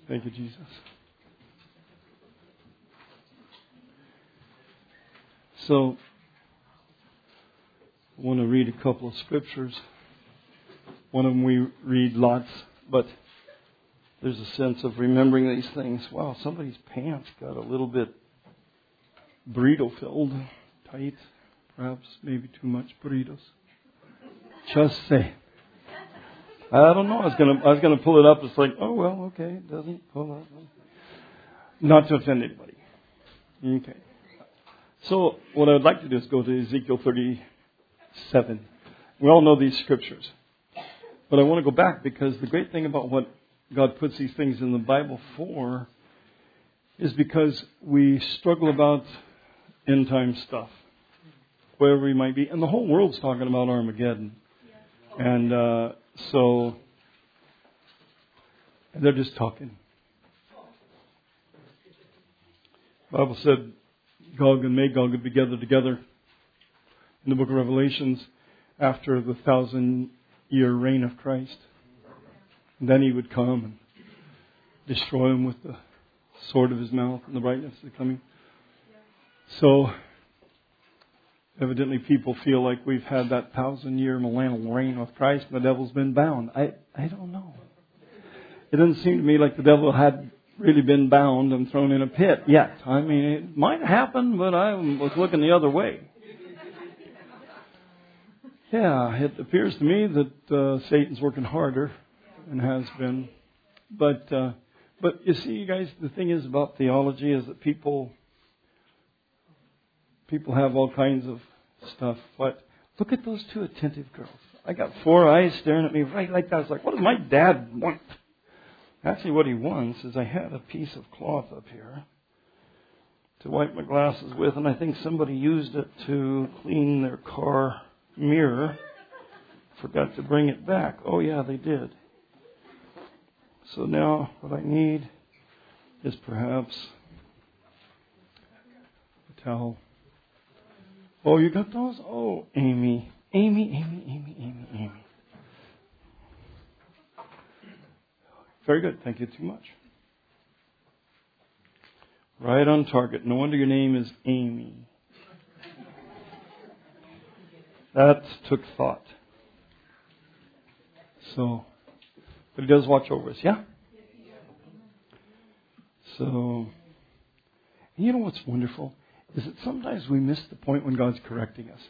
Thank you, Jesus. So, I want to read a couple of scriptures. One of them we read lots, but there's a sense of remembering these things. Wow, somebody's pants got a little bit burrito-filled, tight, perhaps maybe too much burritos. Just say. I don't know. I was gonna pull it up. It's like, oh well, okay, it doesn't pull up. Not to offend anybody. Okay. So what I'd like to do is go to Ezekiel 37. We all know these scriptures, but I want to go back because the great thing about what God puts these things in the Bible for is because we struggle about end time stuff, wherever we might be, and the whole world's talking about Armageddon, and so they're just talking. The Bible said Gog and Magog would be gathered together in the book of Revelations after the 1,000-year reign of Christ. And then he would come and destroy them with the sword of his mouth and the brightness of the coming. So, evidently people feel like we've had that 1,000-year millennial reign with Christ and the devil's been bound. I don't know. It doesn't seem to me like the devil had really been bound and thrown in a pit yet. I mean, it might happen, but I was looking the other way. Yeah, it appears to me that Satan's working harder and has been. But you see, you guys, the thing is about theology is that people have all kinds of stuff. But look at those two attentive girls. I got 4 eyes staring at me right like that. I was like, what does my dad want? Actually, what he wants is I had a piece of cloth up here to wipe my glasses with, and I think somebody used it to clean their car mirror. Forgot to bring it back. Oh, yeah, they did. So now what I need is perhaps a towel. Oh, you got those? Oh, Amy. Very good. Thank you too much. Right on target. No wonder your name is Amy. That took thought. So, but he does watch over us, yeah? So, and you know what's wonderful? Is that sometimes we miss the point when God's correcting us.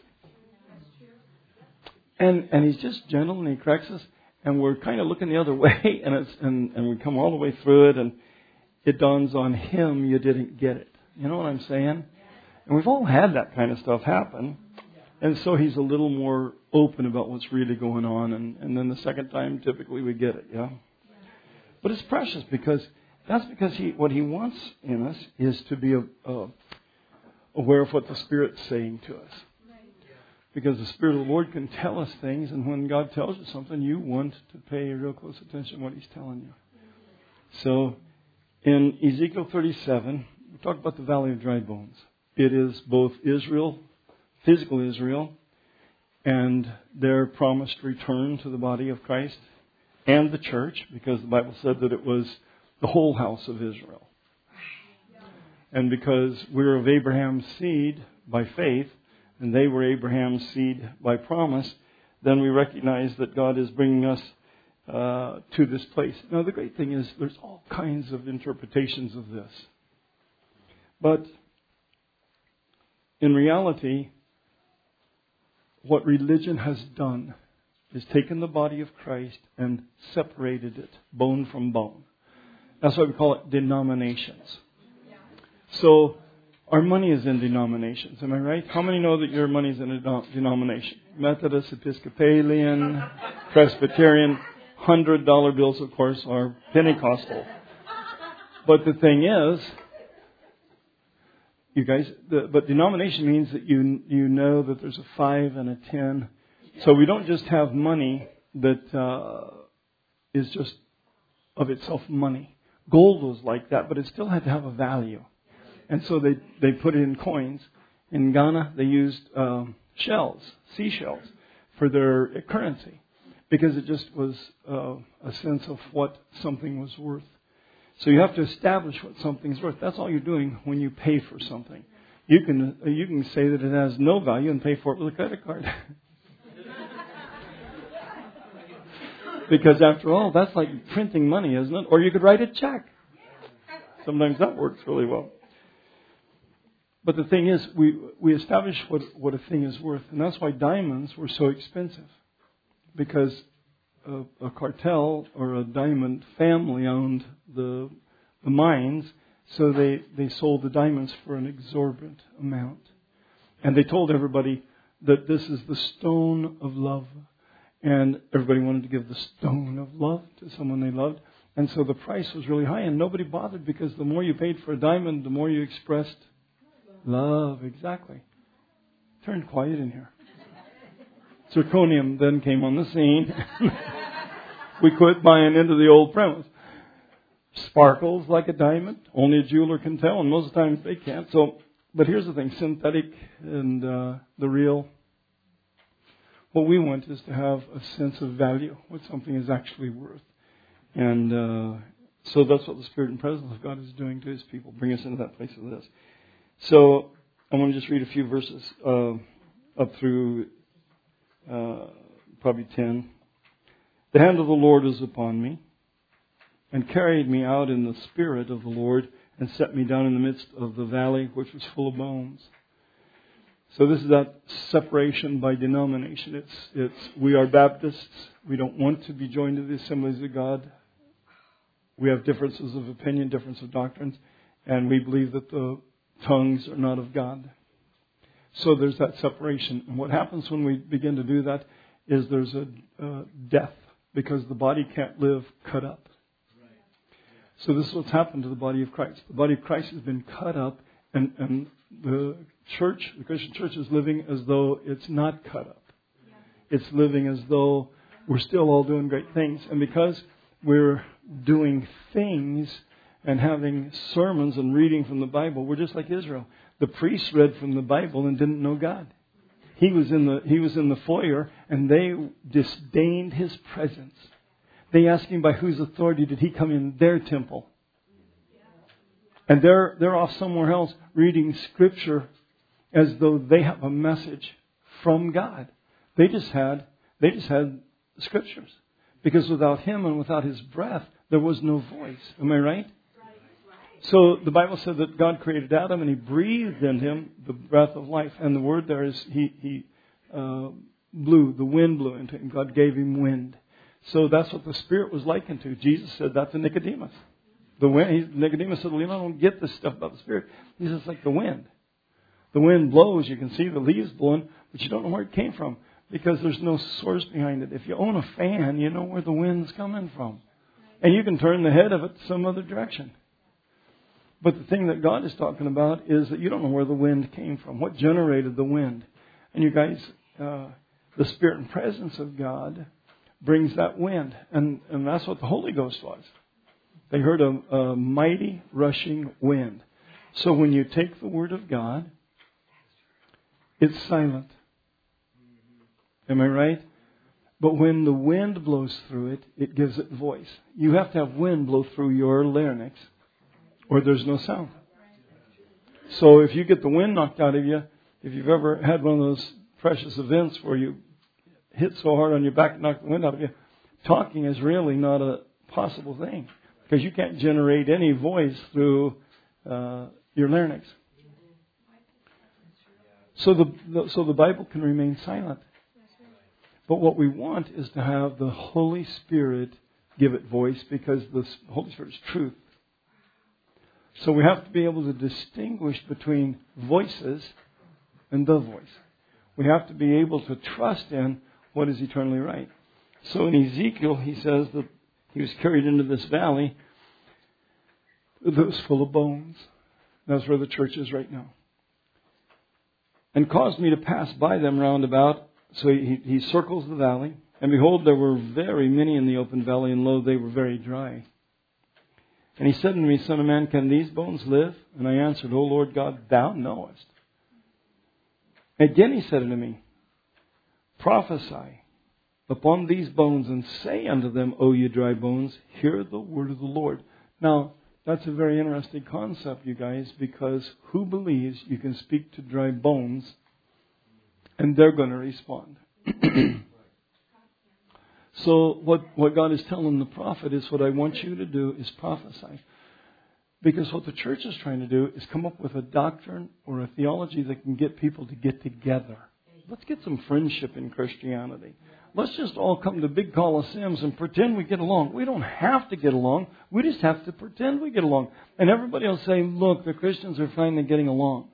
And He's just gentle and He corrects us. And we're kind of looking the other way, and we come all the way through it, and it dawns on Him you didn't get it. You know what I'm saying? And we've all had that kind of stuff happen. And so He's a little more open about what's really going on. And then the second time, typically we get it, yeah? But it's precious because what He wants in us is to be aware of what the Spirit's saying to us. Because the Spirit of the Lord can tell us things, and when God tells you something, you want to pay real close attention to what He's telling you. So, in Ezekiel 37, we talk about the Valley of Dry Bones. It is both Israel, physical Israel, and their promised return to the body of Christ, and the church, because the Bible said that it was the whole house of Israel. And because we're of Abraham's seed by faith, and they were Abraham's seed by promise, then we recognize that God is bringing us to this place. Now, the great thing is there's all kinds of interpretations of this. But in reality, what religion has done is taken the body of Christ and separated it, bone from bone. That's why we call it denominations. So, our money is in denominations, am I right? How many know that your money is in a denomination? Methodist, Episcopalian, Presbyterian, $100 bills, of course, are Pentecostal. But the thing is, you guys, but denomination means that you know that there's a 5 and a 10. So we don't just have money that is just of itself money. Gold was like that, but it still had to have a value. And so they put it in coins. In Ghana, they used shells, seashells, for their currency, because it just was a sense of what something was worth. So you have to establish what something's worth. That's all you're doing when you pay for something. You can say that it has no value and pay for it with a credit card. Because after all, that's like printing money, isn't it? Or you could write a check. Sometimes that works really well. But the thing is, we establish what a thing is worth. And that's why diamonds were so expensive. Because a cartel or a diamond family owned the mines, so they sold the diamonds for an exorbitant amount. And they told everybody that this is the stone of love. And everybody wanted to give the stone of love to someone they loved. And so the price was really high, and nobody bothered, because the more you paid for a diamond, the more you expressed love. Exactly. Turned quiet in here. Zirconium then came on the scene. We quit buying into the old premise. Sparkles like a diamond. Only a jeweler can tell, and most of the times they can't. So, but here's the thing: synthetic and the real. What we want is to have a sense of value, what something is actually worth. And so that's what the Spirit and presence of God is doing to His people, bring us into that place of this. So I want to just read a few verses up through probably 10. The hand of the Lord is upon me, and carried me out in the Spirit of the Lord, and set me down in the midst of the valley, which was full of bones. So this is that separation by denomination. It's we are Baptists. We don't want to be joined to the Assemblies of God. We have differences of opinion, difference of doctrines, and we believe that the tongues are not of God. So there's that separation. And what happens when we begin to do that is there's a death, because the body can't live cut up. So this is what's happened to the body of Christ. The body of Christ has been cut up, and the church, the Christian church, is living as though it's not cut up. It's living as though we're still all doing great things. And because we're doing things and having sermons and reading from the Bible, we're just like Israel. The priests read from the Bible and didn't know God. He was in the foyer, and they disdained His presence. They asked Him, by whose authority did He come in their temple? And they're off somewhere else reading Scripture as though they have a message from God. They just had Scriptures. Because without Him and without His breath, there was no voice. Am I right? So the Bible said that God created Adam, and He breathed in him the breath of life. And the word there is He blew, the wind blew into him. God gave him wind. So that's what the Spirit was likened to. Jesus said that to Nicodemus. Nicodemus said, well, I don't get this stuff about the Spirit. He says, it's like the wind. The wind blows, you can see the leaves blowing, but you don't know where it came from, because there's no source behind it. If you own a fan, you know where the wind's coming from. And you can turn the head of it some other direction. But the thing that God is talking about is that you don't know where the wind came from, what generated the wind. And you guys, the Spirit and presence of God brings that wind. And that's what the Holy Ghost was. They heard a mighty rushing wind. So when you take the Word of God, it's silent. Am I right? But when the wind blows through it, it gives it voice. You have to have wind blow through your larynx, or there's no sound. So if you get the wind knocked out of you, if you've ever had one of those precious events where you hit so hard on your back and knock the wind out of you, talking is really not a possible thing, because you can't generate any voice through your larynx. So the Bible can remain silent. But what we want is to have the Holy Spirit give it voice, because the Holy Spirit is truth. So we have to be able to distinguish between voices and the voice. We have to be able to trust in what is eternally right. So in Ezekiel, he says that he was carried into this valley that was full of bones. That's where the church is right now. And caused me to pass by them round about. So he circles the valley. And behold, there were very many in the open valley, and lo, they were very dry. And he said unto me, Son of man, can these bones live? And I answered, O Lord God, thou knowest. Again he said unto me, Prophesy upon these bones, and say unto them, O ye dry bones, hear the word of the Lord. Now, That's a very interesting concept, you guys, because who believes you can speak to dry bones and they're going to respond? So what God is telling the prophet is, what I want you to do is prophesy. Because what the church is trying to do is come up with a doctrine or a theology that can get people to get together. Let's get some friendship in Christianity. Let's just all come to big coliseums and pretend we get along. We don't have to get along. We just have to pretend we get along. And everybody will say, look, the Christians are finally getting along.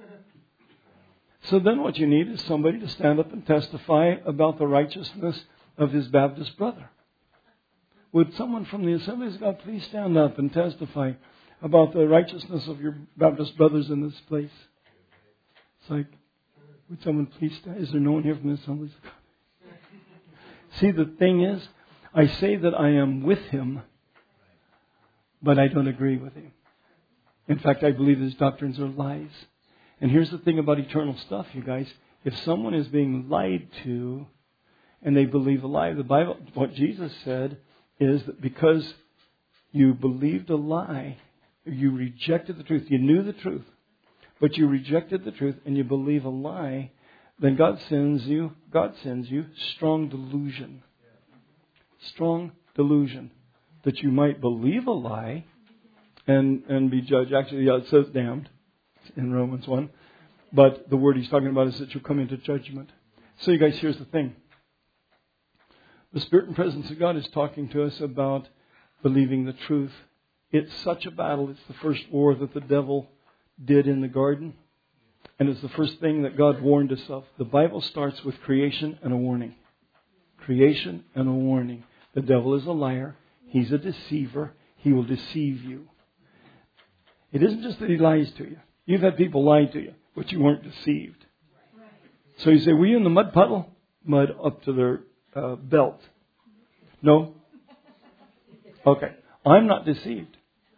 So then what you need is somebody to stand up and testify about the righteousness of his Baptist brother. Would someone from the Assemblies of God please stand up and testify about the righteousness of your Baptist brothers in this place? It's like, would someone please stand? Is there no one here from the Assemblies of God? See, the thing is, I say that I am with him, but I don't agree with him. In fact, I believe his doctrines are lies. And here's the thing about eternal stuff, you guys. If someone is being lied to and they believe a lie, the Bible, what Jesus said is that because you believed a lie, you rejected the truth, you knew the truth, but you rejected the truth and you believe a lie, then God sends you strong delusion. Strong delusion. That you might believe a lie and be judged. Actually, yeah, it says damned in Romans 1. But the word he's talking about is that you'll come into judgment. So you guys, here's the thing. The Spirit and presence of God is talking to us about believing the truth. It's such a battle. It's the first war that the devil did in the garden. And it's the first thing that God warned us of. The Bible starts with creation and a warning. Creation and a warning. The devil is a liar. He's a deceiver. He will deceive you. It isn't just that he lies to you. You've had people lie to you, but you weren't deceived. So you say, were you in the mud puddle? Mud up to their belt. No? Okay. I'm not deceived.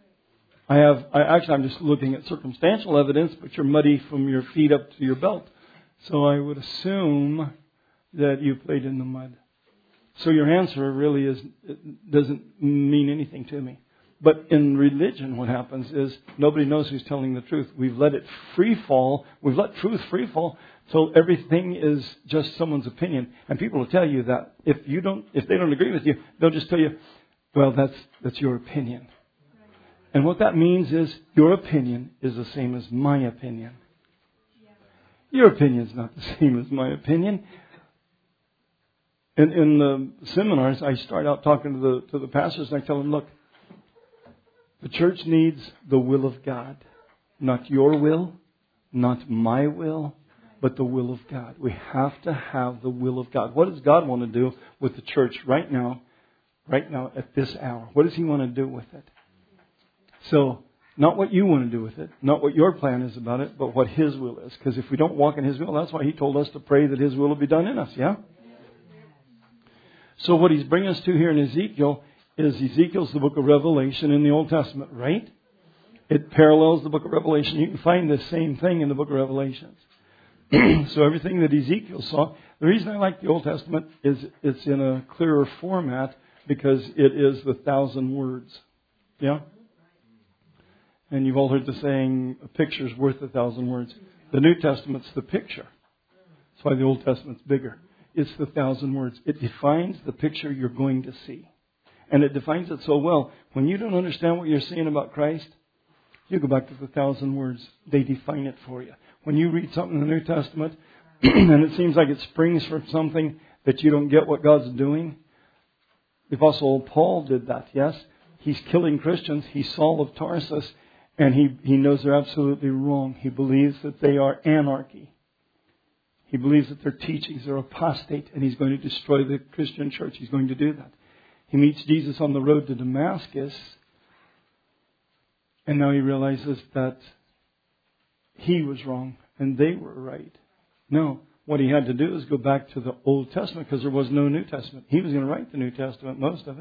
I'm just looking at circumstantial evidence, but you're muddy from your feet up to your belt. So I would assume that you played in the mud. So your answer really doesn't mean anything to me. But in religion, what happens is nobody knows who's telling the truth. We've let it free fall. We've let truth free fall. So everything is just someone's opinion. And people will tell you that if they don't agree with you, they'll just tell you, well, that's your opinion. And what that means is your opinion is the same as my opinion. Your opinion is not the same as my opinion. In the seminars, I start out talking to the pastors and I tell them, look, the church needs the will of God. Not your will, not my will, but the will of God. We have to have the will of God. What does God want to do with the church right now at this hour? What does He want to do with it? So, not what you want to do with it, not what your plan is about it, but what His will is. Because if we don't walk in His will, that's why He told us to pray that His will be done in us, yeah? So what He's bringing us to here in Ezekiel is Ezekiel's the book of Revelation in the Old Testament, right? It parallels the book of Revelation. You can find the same thing in the book of Revelations. So everything that Ezekiel saw, the reason I like the Old Testament is it's in a clearer format because it is the 1,000 words. Yeah? And you've all heard the saying, a picture's worth 1,000 words. The New Testament's the picture. That's why the Old Testament's bigger. It's the 1,000 words. It defines the picture you're going to see. And it defines it so well. When you don't understand what you're seeing about Christ, you go back to the 1,000 words. They define it for you. When you read something in the New Testament, and it seems like it springs from something that you don't get what God's doing, the Apostle Paul did that, yes? He's killing Christians. He's Saul of Tarsus, and he knows they're absolutely wrong. He believes that they are anarchy. He believes that their teachings are apostate, and he's going to destroy the Christian church. He's going to do that. He meets Jesus on the road to Damascus, and now he realizes that he was wrong and they were right. No, what he had to do is go back to the Old Testament because there was no New Testament. He was going to write the New Testament, most of it.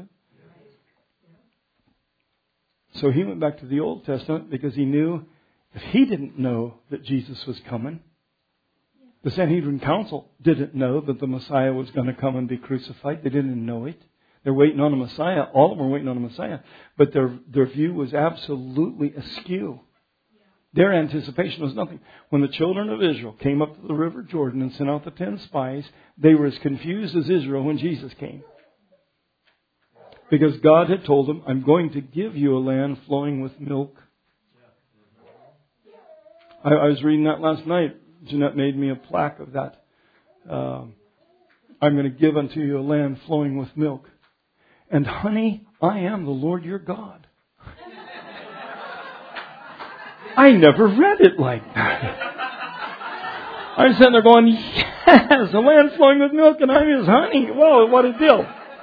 So he went back to the Old Testament because he knew if he didn't know that Jesus was coming, the Sanhedrin Council didn't know that the Messiah was going to come and be crucified. They didn't know it. They're waiting on a Messiah. All of them were waiting on a Messiah. But their view was absolutely askew. Their anticipation was nothing. When the children of Israel came up to the river Jordan and sent out the 10 spies, they were as confused as Israel when Jesus came. Because God had told them, I'm going to give you a land flowing with milk. I was reading that last night. Jeanette made me a plaque of that. I'm going to give unto you a land flowing with milk and honey. I am the Lord your God. I never read it like that. I'm sitting there going, yes, a land flowing with milk and honey is honey. Whoa, what a deal.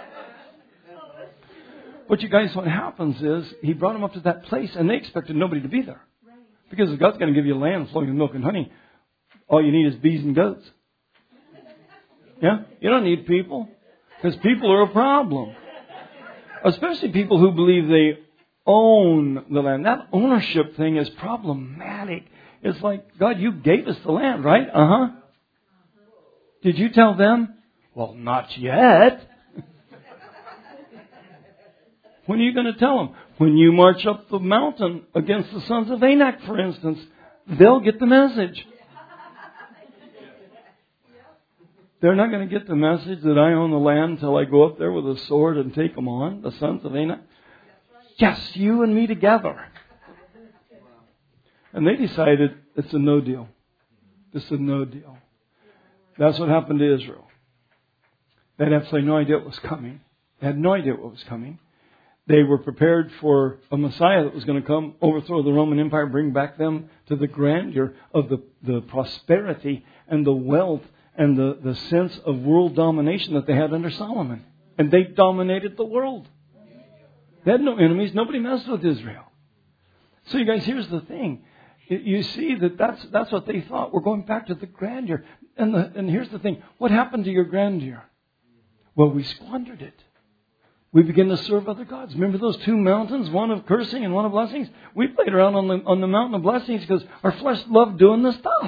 But you guys, what happens is he brought them up to that place and they expected nobody to be there. Because if God's going to give you a land flowing with milk and honey, all you need is bees and goats. Yeah? You don't need people. Because people are a problem. Especially people who believe they own the land. That ownership thing is problematic. It's like, God, you gave us the land, right? Uh-huh. Did you tell them? Well, not yet. When are you going to tell them? When you march up the mountain against the sons of Anak, for instance, they'll get the message. They're not going to get the message that I own the land until I go up there with a sword and take them on, the sons of Anak. Yes, you and me together. And they decided it's a no deal. It's a no deal. That's what happened to Israel. They had absolutely no idea what was coming. They had no idea what was coming. They were prepared for a Messiah that was going to come, overthrow the Roman Empire, bring back them to the grandeur of the prosperity and the wealth and the sense of world domination that they had under Solomon. And they dominated the world. They had no enemies. Nobody messed with Israel. So you guys, here's the thing. You see that's what they thought. We're going back to the grandeur. And here's the thing. What happened to your grandeur? Well, we squandered it. We began to serve other gods. Remember those two mountains, one of cursing and one of blessings? We played around on the mountain of blessings because our flesh loved doing the stuff.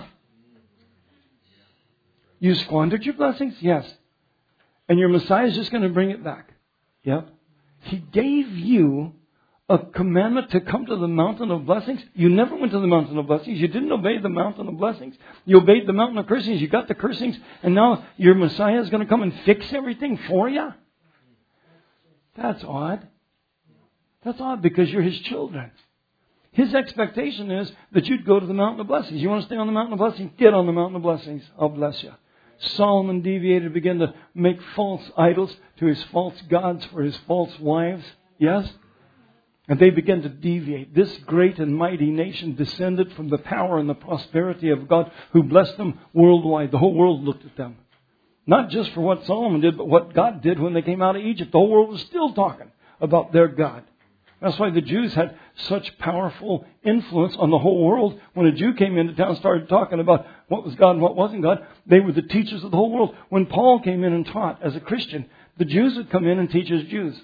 You squandered your blessings? Yes. And your Messiah is just going to bring it back. Yep. He gave you a commandment to come to the mountain of blessings. You never went to the mountain of blessings. You didn't obey the mountain of blessings. You obeyed the mountain of cursings. You got the cursings. And now your Messiah is going to come and fix everything for you? That's odd. That's odd because you're His children. His expectation is that you'd go to the mountain of blessings. You want to stay on the mountain of blessings? Get on the mountain of blessings. I'll bless you. Solomon deviated, began to make false idols to his false gods for his false wives. Yes? And they began to deviate. This great and mighty nation descended from the power and the prosperity of God who blessed them worldwide. The whole world looked at them. Not just for what Solomon did, but what God did when they came out of Egypt. The whole world was still talking about their God. That's why the Jews had such powerful influence on the whole world. When a Jew came into town and started talking about what was God and what wasn't God, they were the teachers of the whole world. When Paul came in and taught as a Christian, the Jews would come in and teach as Jews.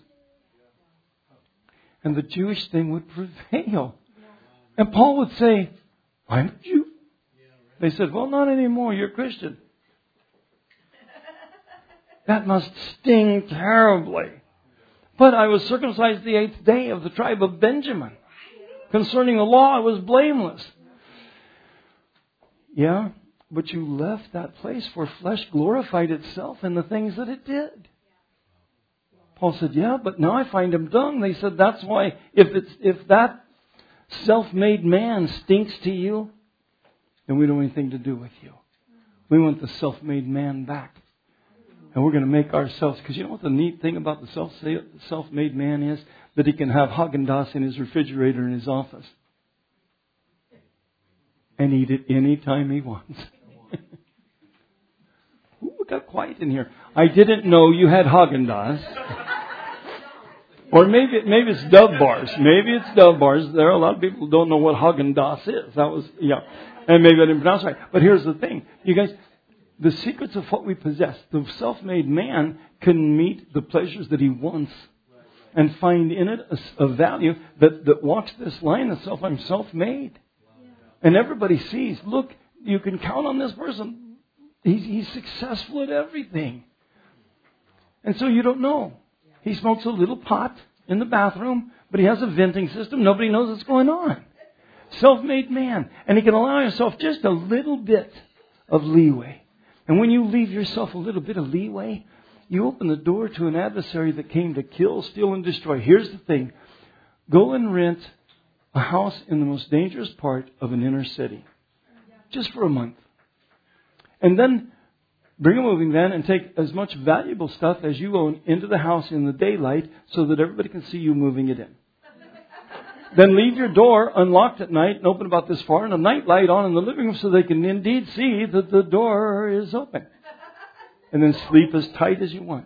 And the Jewish thing would prevail. And Paul would say, I'm a Jew. They said, well, not anymore. You're a Christian. That must sting terribly. But I was circumcised the 8th day of the tribe of Benjamin. Concerning the law, I was blameless. Yeah, but you left that place where flesh glorified itself in the things that it did. Paul said, yeah, but now I find him dung. They said, that's why if that self-made man stinks to you, then we don't want anything to do with you. We want the self-made man back. And we're going to make ourselves, because you know what the neat thing about the self-made man is? That he can have Haagen-Dazs in his refrigerator in his office. And eat it any time he wants. Ooh, it got quiet in here. I didn't know you had Haagen-Dazs. Or maybe it's Dove Bars. Maybe it's Dove Bars. There are a lot of people who don't know what Haagen-Dazs is. And maybe I didn't pronounce it right. But here's the thing. You guys, the secrets of what we possess. The self-made man can meet the pleasures that he wants and find in it a value that walks this line of self. I'm self-made. And everybody sees, look, you can count on this person. He's successful at everything. And so you don't know. He smokes a little pot in the bathroom, but he has a venting system. Nobody knows what's going on. Self-made man. And he can allow himself just a little bit of leeway. And when you leave yourself a little bit of leeway, you open the door to an adversary that came to kill, steal, and destroy. Here's the thing. Go and rent a house in the most dangerous part of an inner city. Just for a month. And then bring a moving van and take as much valuable stuff as you own into the house in the daylight so that everybody can see you moving it in. Then leave your door unlocked at night and open about this far and a night light on in the living room so they can indeed see that the door is open. And then sleep as tight as you want.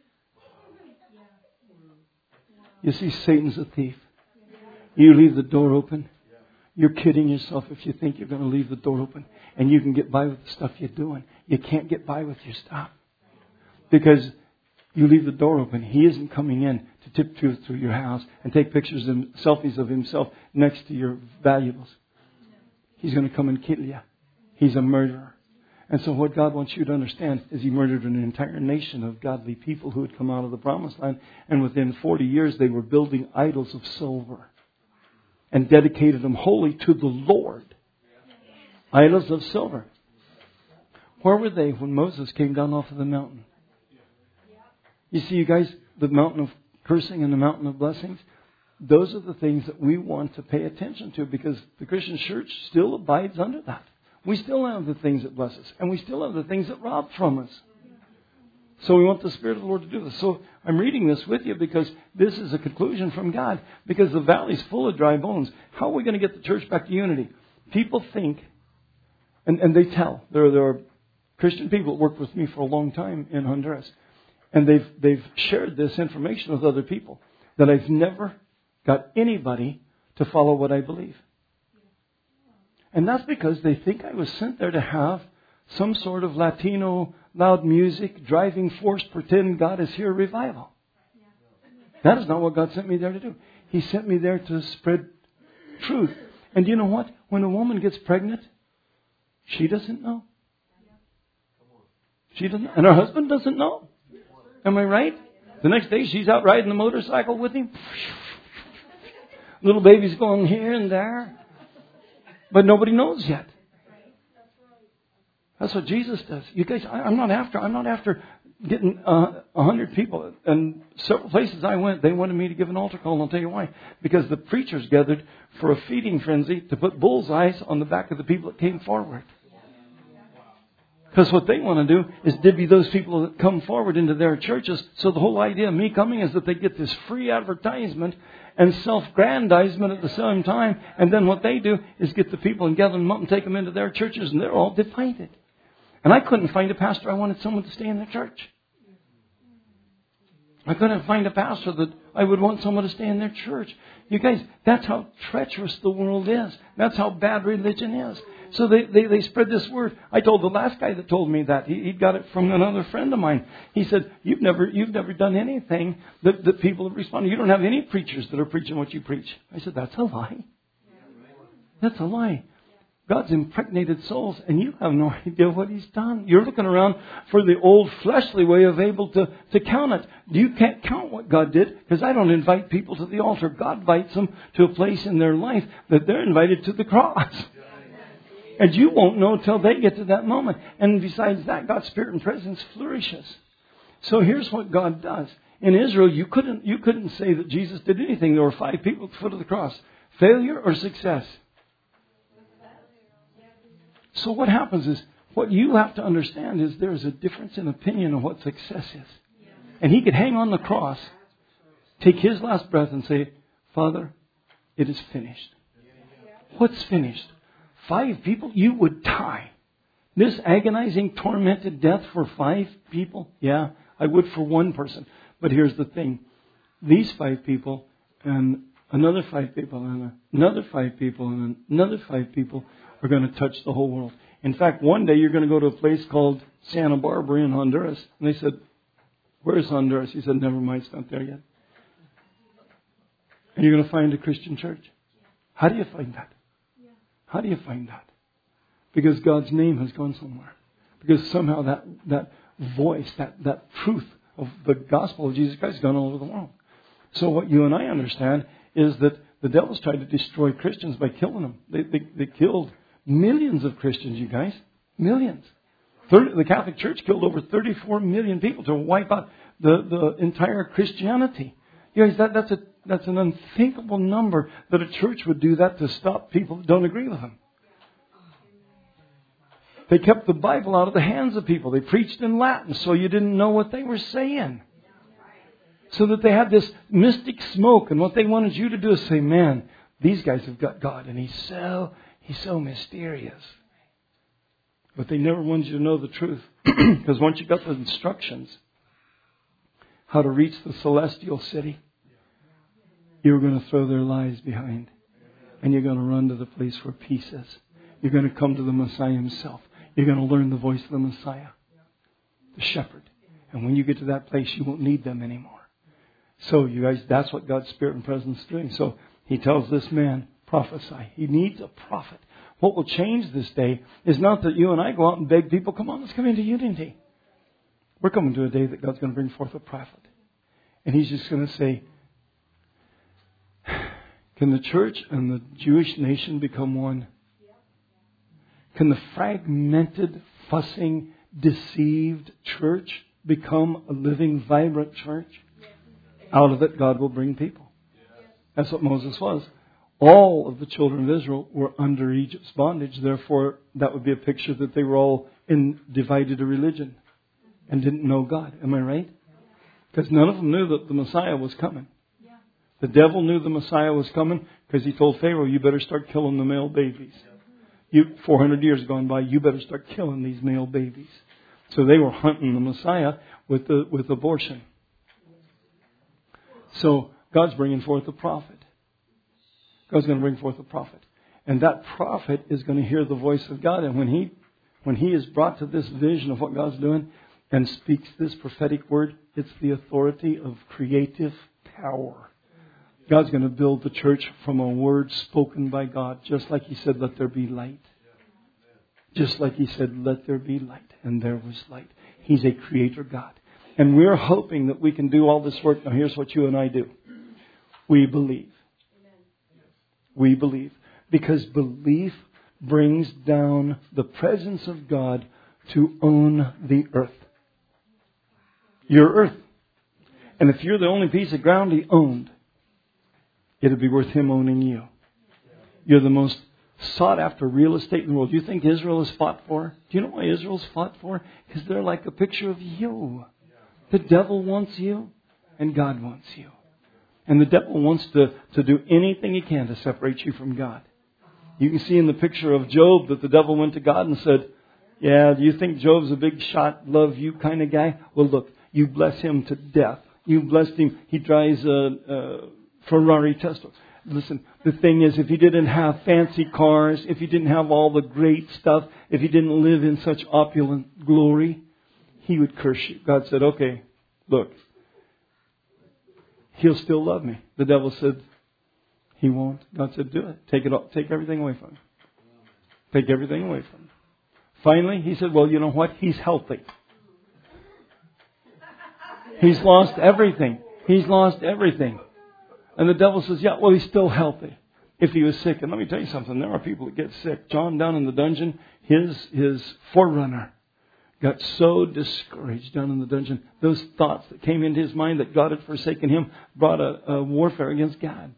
You see, Satan's a thief. You leave the door open. You're kidding yourself if you think you're going to leave the door open and you can get by with the stuff you're doing. You can't get by with your stuff. Because you leave the door open. He isn't coming in to tiptoe through your house and take pictures and selfies of himself next to your valuables. He's going to come and kill you. He's a murderer. And so what God wants you to understand is He murdered an entire nation of godly people who had come out of the promised land. And within 40 years they were building idols of silver and dedicated them wholly to the Lord. Idols of silver. Where were they when Moses came down off of the mountain? You see, you guys, the mountain of cursing and the mountain of blessings, those are the things that we want to pay attention to because the Christian church still abides under that. We still have the things that bless us, and we still have the things that rob from us. So we want the Spirit of the Lord to do this. So I'm reading this with you because this is a conclusion from God. Because the valley's full of dry bones. How are we going to get the church back to unity? People think, and they tell. There are Christian people that worked with me for a long time in Honduras. And they've shared this information with other people. That I've never got anybody to follow what I believe. And that's because they think I was sent there to have some sort of Latino loud music, driving force, pretend God is here revival. That is not what God sent me there to do. He sent me there to spread truth. And you know what? When a woman gets pregnant, she doesn't know. She doesn't, and her husband doesn't know. Am I right? The next day she's out riding the motorcycle with him. Little baby's going here and there. But nobody knows yet. That's what Jesus does. You guys, I'm not after getting 100 people. And several places I went, they wanted me to give an altar call. And I'll tell you why. Because the preachers gathered for a feeding frenzy to put bullseyes on the back of the people that came forward. Because what they want to do is divvy those people that come forward into their churches. So the whole idea of me coming is that they get this free advertisement and self-grandizement at the same time. And then what they do is get the people and gather them up and take them into their churches. And they're all divided. And I couldn't find a pastor. I wanted someone to stay in their church. I couldn't find a pastor that I would want someone to stay in their church. You guys, that's how treacherous the world is. That's how bad religion is. So they spread this word. I told the last guy that told me that. He got it from another friend of mine. He said, you've never done anything that people have responded. You don't have any preachers that are preaching what you preach. I said, that's a lie. That's a lie. God's impregnated souls, and you have no idea what He's done. You're looking around for the old fleshly way of able to count it. You can't count what God did, because I don't invite people to the altar. God invites them to a place in their life that they're invited to the cross. And you won't know till they get to that moment. And besides that, God's Spirit and presence flourishes. So here's what God does. In Israel, you couldn't say that Jesus did anything. There were 5 people at the foot of the cross. Failure or success? So what happens is, what you have to understand is there is a difference in opinion of what success is. And He could hang on the cross, take His last breath and say, Father, it is finished. What's finished? 5 people? You would die. This agonizing, tormented death for 5 people? Yeah, I would for one person. But here's the thing. These 5 people, and another 5 people, and another 5 people, and another 5 people are going to touch the whole world. In fact, one day you're going to go to a place called Santa Barbara in Honduras. And they said, where's Honduras? He said, never mind, it's not there yet. And you're going to find a Christian church. How do you find that? How do you find that? Because God's name has gone somewhere. Because somehow that voice, that truth of the gospel of Jesus Christ has gone all over the world. So what you and I understand is that the devil's tried to destroy Christians by killing them. They killed millions of Christians, you guys. Millions. The Catholic Church killed over 34 million people to wipe out the entire Christianity. You guys, that's an unthinkable number that a church would do that to stop people that don't agree with them. They kept the Bible out of the hands of people. They preached in Latin so you didn't know what they were saying. So that they had this mystic smoke, and what they wanted you to do is say, man, these guys have got God, and He's so mysterious. But they never wanted you to know the truth. Because once you got the instructions how to reach the celestial city, you're going to throw their lies behind. And you're going to run to the place where peace is. You're going to come to the Messiah Himself. You're going to learn the voice of the Messiah, the shepherd. And when you get to that place, you won't need them anymore. So, you guys, that's what God's Spirit and presence is doing. So, He tells this man, prophesy. He needs a prophet. What will change this day is not that you and I go out and beg people, come on, let's come into unity. We're coming to a day that God's going to bring forth a prophet. And He's just going to say, can the church and the Jewish nation become one? Can the fragmented, fussing, deceived church become a living, vibrant church? Out of it, God will bring people. That's what Moses was. All of the children of Israel were under Egypt's bondage. Therefore, that would be a picture that they were all divided a religion and didn't know God. Am I right? Because none of them knew that the Messiah was coming. The devil knew the Messiah was coming because he told Pharaoh, you better start killing the male babies. 400 years gone by, you better start killing these male babies. So they were hunting the Messiah with abortion. So God's bringing forth a prophet. God's going to bring forth a prophet. And that prophet is going to hear the voice of God. And when he is brought to this vision of what God's doing and speaks this prophetic word, it's the authority of creative power. God's going to build the church from a word spoken by God, just like He said, let there be light. Just like He said, let there be light. And there was light. He's a creator God. And we're hoping that we can do all this work. Now here's what you and I do. We believe. We believe. Because belief brings down the presence of God to own the earth. Your earth. And if you're the only piece of ground He owned, it'll be worth Him owning you. You're the most sought after real estate in the world. Do you think Israel is fought for? Do you know why Israel's fought for? Because they're like a picture of you. The devil wants you and God wants you. And the devil wants to do anything he can to separate you from God. You can see in the picture of Job that the devil went to God and said, yeah, do you think Job's a big shot, love you kind of guy? Well, look, you bless him to death. You blessed him. He drives a Ferrari Tesla. Listen, the thing is, if he didn't have fancy cars, if he didn't have all the great stuff, if he didn't live in such opulent glory, he would curse you. God said, okay, look, he'll still love me. The devil said, he won't. God said, do it. Take it all. Take everything away from him. Take everything away from him. Finally, he said, well, you know what? He's healthy. He's lost everything. He's lost everything. And the devil says, yeah, well, he's still healthy if he was sick. And let me tell you something. There are people that get sick. John down in the dungeon, his forerunner got so discouraged down in the dungeon. Those thoughts that came into his mind that God had forsaken him brought a warfare against God.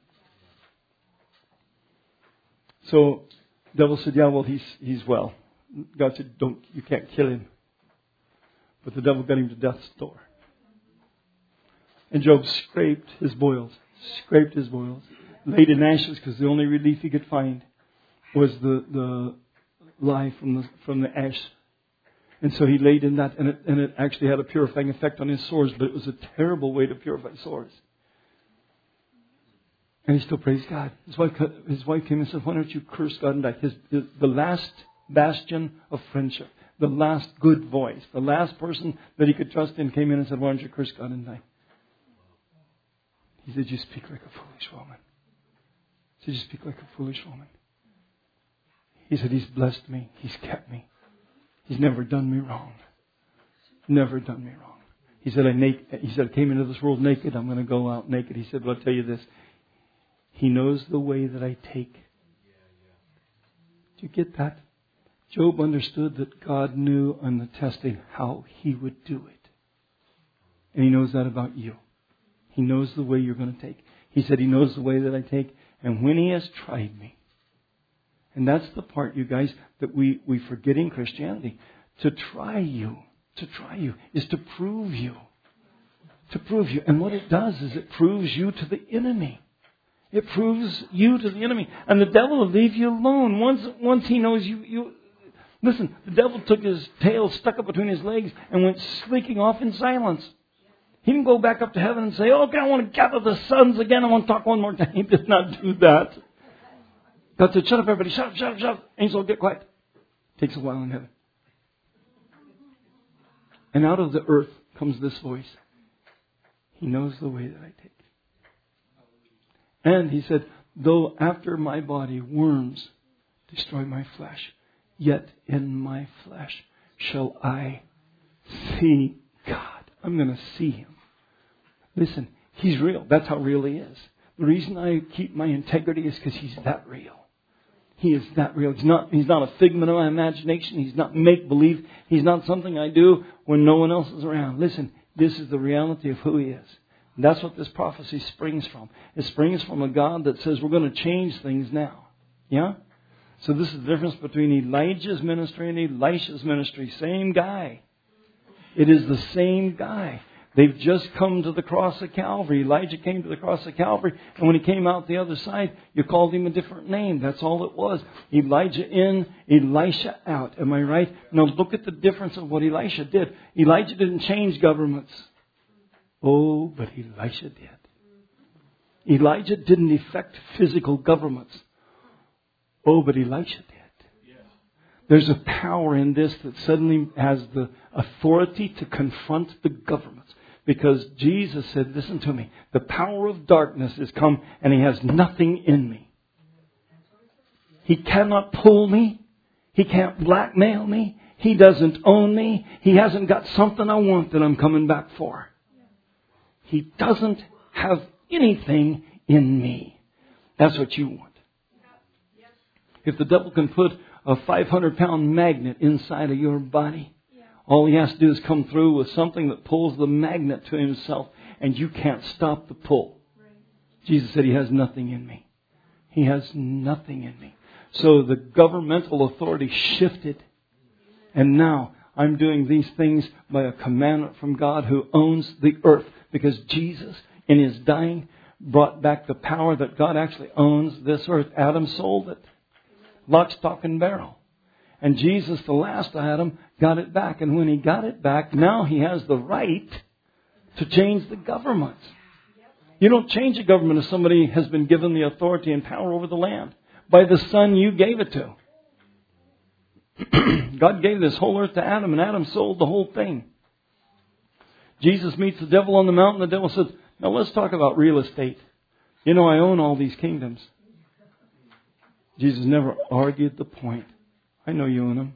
So the devil said, yeah, well, he's well. God said, you can't kill him. But the devil got him to death's door. And Job scraped his boils, laid in ashes because the only relief he could find was the lye from the ash. And so he laid in that, and it actually had a purifying effect on his sores, but it was a terrible way to purify sores. And he still praised God. His wife came and said, why don't you curse God and die? The last bastion of friendship, the last good voice, the last person that he could trust in came in and said, why don't you curse God and die? He said, you speak like a foolish woman. He said, you speak like a foolish woman. He said, he's blessed me. He's kept me. He's never done me wrong. Never done me wrong. He said, I came into this world naked. I'm going to go out naked. He said, but I'll tell you this. He knows the way that I take. Do you get that? Job understood that God knew on the testing how he would do it. And he knows that about you. He knows the way you're going to take. He said he knows the way that I take. And when he has tried me. And that's the part, you guys, that we forget in Christianity. To try you is to prove you. To prove you. And what it does is it proves you to the enemy. It proves you to the enemy. And the devil will leave you alone. Once he knows you. Listen, the devil took his tail, stuck it between his legs, and went slinking off in silence. He didn't go back up to heaven and say, okay, I want to gather the sons again. I want to talk one more time. He did not do that. God said, shut up, everybody. Shut up. Angel, get quiet. Takes a while in heaven. And out of the earth comes this voice. He knows the way that I take. And he said, though after my body worms destroy my flesh, yet in my flesh shall I see God. I'm going to see Him. Listen, He's real. That's how real He is. The reason I keep my integrity is because He's that real. He is that real. He's not a figment of my imagination. He's not make-believe. He's not something I do when no one else is around. Listen, this is the reality of who He is. And that's what this prophecy springs from. It springs from a God that says we're going to change things now. Yeah? So this is the difference between Elijah's ministry and Elisha's ministry. Same guy. It is the same guy. They've just come to the cross of Calvary. Elijah came to the cross of Calvary. And when he came out the other side, you called him a different name. That's all it was. Elijah in, Elisha out. Am I right? Now look at the difference of what Elisha did. Elijah didn't change governments. Oh, but Elisha did. Elijah didn't affect physical governments. Oh, but Elisha did. There's a power in this that suddenly has the authority to confront the governments. Because Jesus said, listen to me, the power of darkness is come and he has nothing in me. He cannot pull me. He can't blackmail me. He doesn't own me. He hasn't got something I want that I'm coming back for. He doesn't have anything in me. That's what you want. If the devil can put a 500-pound magnet inside of your body, all he has to do is come through with something that pulls the magnet to himself, and you can't stop the pull. Jesus said, he has nothing in me. He has nothing in me. So the governmental authority shifted, and now I'm doing these things by a commandment from God who owns the earth. Because Jesus, in His dying, brought back the power that God actually owns this earth. Adam sold it. Lock, stock, and barrel. And Jesus, the last Adam, got it back. And when He got it back, now He has the right to change the government. You don't change a government if somebody has been given the authority and power over the land. By the Son you gave it to. God gave this whole earth to Adam, and Adam sold the whole thing. Jesus meets the devil on the mountain. The devil says, now let's talk about real estate. You know, I own all these kingdoms. Jesus never argued the point. I know you own them.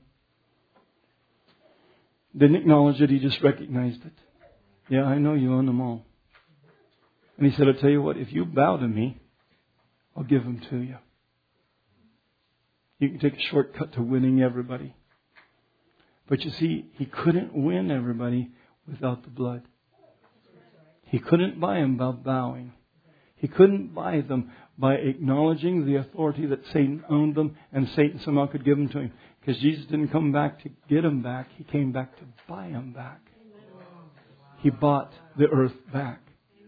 Didn't acknowledge it. He just recognized it. Yeah, I know you own them all. And He said, I'll tell you what, if you bow to me, I'll give them to you. You can take a shortcut to winning everybody. But you see, He couldn't win everybody without the blood. He couldn't buy them by bowing. He couldn't buy them by acknowledging the authority that Satan owned them and Satan somehow could give them to him. Because Jesus didn't come back to get them back. He came back to buy them back. He bought the earth back.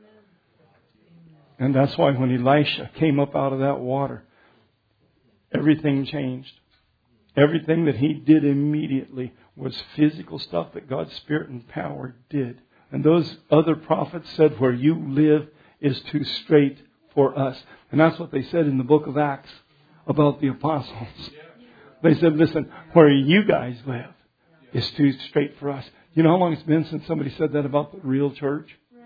And that's why when Elisha came up out of that water, everything changed. Everything that he did immediately was physical stuff that God's Spirit and power did. And those other prophets said, where you live is too straight for us. And that's what they said in the book of Acts about the apostles. They said, listen, where you guys live is too straight for us. You know how long it's been since somebody said that about the real church?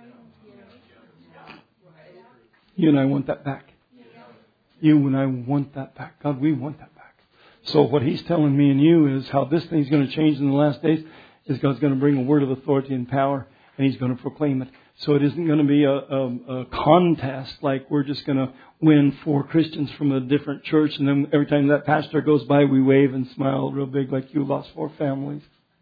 You and I want that back. You and I want that back. God, we want that back. So what He's telling me and you is how this thing's going to change in the last days is God's going to bring a word of authority and power. and He's going to proclaim it. So it isn't going to be a contest like we're just going to win 4 Christians from a different church, and then every time that pastor goes by, we wave and smile real big like you lost 4 families.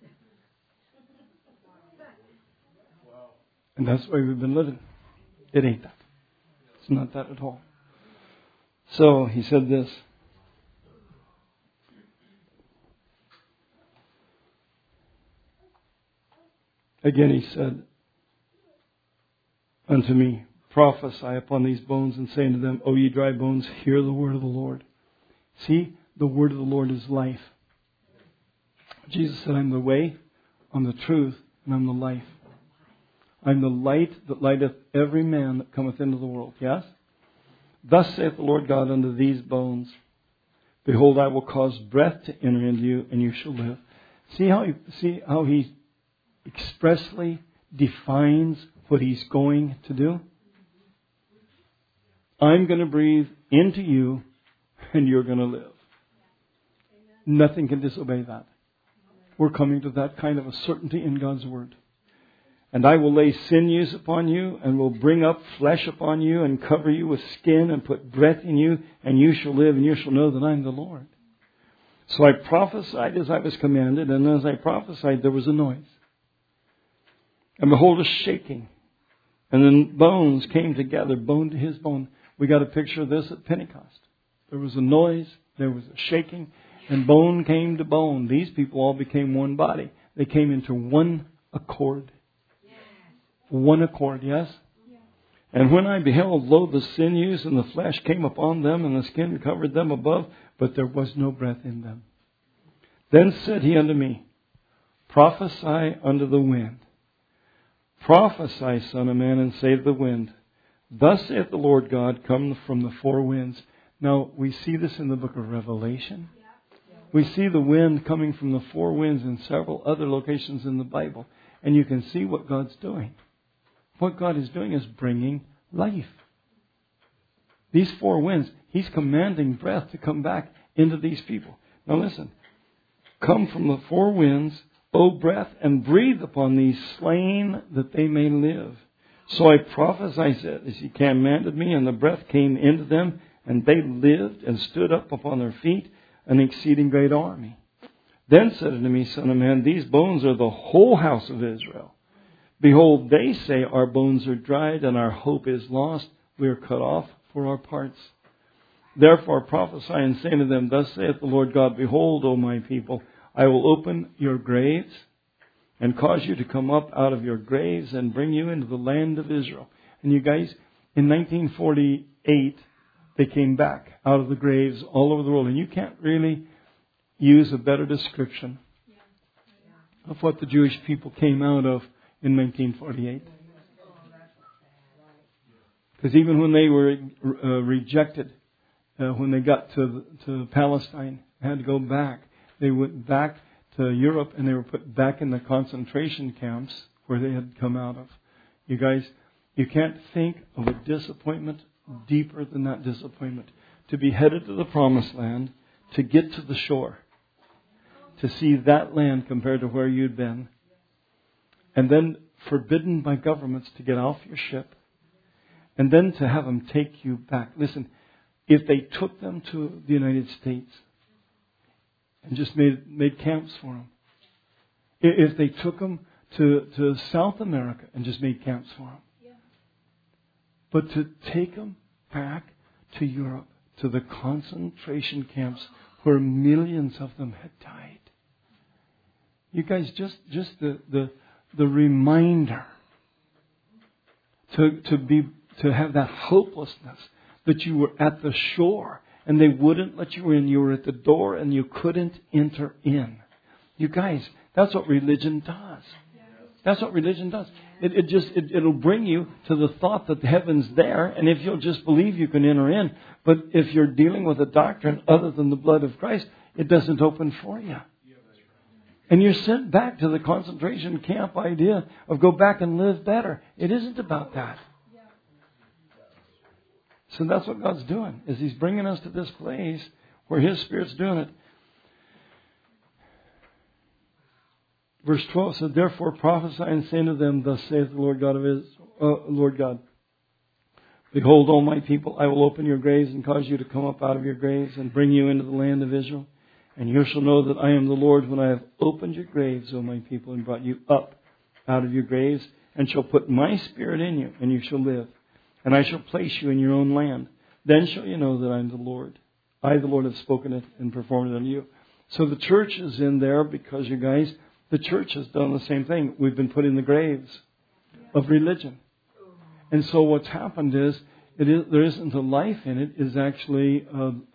And that's the way we've been living. It ain't that. It's not that at all. So he said this. Again he said unto me, prophesy upon these bones, and say unto them, O ye dry bones, hear the word of the Lord. See, the word of the Lord is life. Jesus said, I'm the way, I'm the truth, and I'm the life. I'm the light that lighteth every man that cometh into the world. Yes? Thus saith the Lord God unto these bones, behold, I will cause breath to enter into you, and you shall live. See how he expressly defines what He's going to do? I'm going to breathe into you, and you're going to live. Nothing can disobey that. We're coming to that kind of a certainty in God's Word. And I will lay sinews upon you, and will bring up flesh upon you, and cover you with skin, and put breath in you, and you shall live, and you shall know that I'm the Lord. So I prophesied as I was commanded, and as I prophesied, there was a noise. And behold, a shaking. And then bones came together, bone to his bone. We got a picture of this at Pentecost. There was a noise, there was a shaking, and bone came to bone. These people all became one body. They came into one accord. One accord, yes? And when I beheld, lo, the sinews and the flesh came upon them, and the skin covered them above, but there was no breath in them. Then said he unto me, prophesy unto the wind. Prophesy, son of man, and say to the wind, thus saith the Lord God, come from the 4 winds. Now, we see this in the book of Revelation. We see the wind coming from the 4 winds in several other locations in the Bible. And you can see what God's doing. What God is doing is bringing life. These 4 winds, He's commanding breath to come back into these people. Now listen. Come from the 4 winds, O breath, and breathe upon these slain that they may live. So I prophesied as He commanded me, and the breath came into them, and they lived and stood up upon their feet, an exceeding great army. Then said unto me, son of man, these bones are the whole house of Israel. Behold, they say, our bones are dried, and our hope is lost. We are cut off for our parts. Therefore prophesy and say to them, thus saith the Lord God, behold, O my people, I will open your graves, and cause you to come up out of your graves, and bring you into the land of Israel. And you guys, in 1948, they came back out of the graves all over the world. And you can't really use a better description of what the Jewish people came out of in 1948. Because even when they were rejected, when they got to Palestine, they had to go back. They went back to Europe, and they were put back in the concentration camps where they had come out of. You guys, you can't think of a disappointment deeper than that disappointment. To be headed to the promised land, to get to the shore, to see that land compared to where you'd been, and then forbidden by governments to get off your ship, and then to have them take you back. Listen, if they took them to the United States and just made camps for them, if they took them to South America and just made camps for them, but to take them back to Europe, to the concentration camps where millions of them had died. You guys, just the reminder to have that hopelessness that you were at the shore and they wouldn't let you in. You were at the door and you couldn't enter in. You guys, that's what religion does. That's what religion does. It'll bring you to the thought that heaven's there, and if you'll just believe, you can enter in. But if you're dealing with a doctrine other than the blood of Christ, it doesn't open for you. And you're sent back to the concentration camp idea of go back and live better. It isn't about that. So that's what God's doing, is He's bringing us to this place where His Spirit's doing it. verse 12 said, therefore prophesy and say to them, thus saith the Lord God of Israel, Lord God, behold, O my people, I will open your graves and cause you to come up out of your graves and bring you into the land of Israel. And you shall know that I am the Lord when I have opened your graves, O my people, and brought you up out of your graves, and shall put my spirit in you, and you shall live. And I shall place you in your own land. Then shall you know that I am the Lord. I, the Lord, have spoken it and performed it unto you. So the church is in there because, you guys, the church has done the same thing. We've been put in the graves of religion. And so what's happened is, there isn't a life in it. It's actually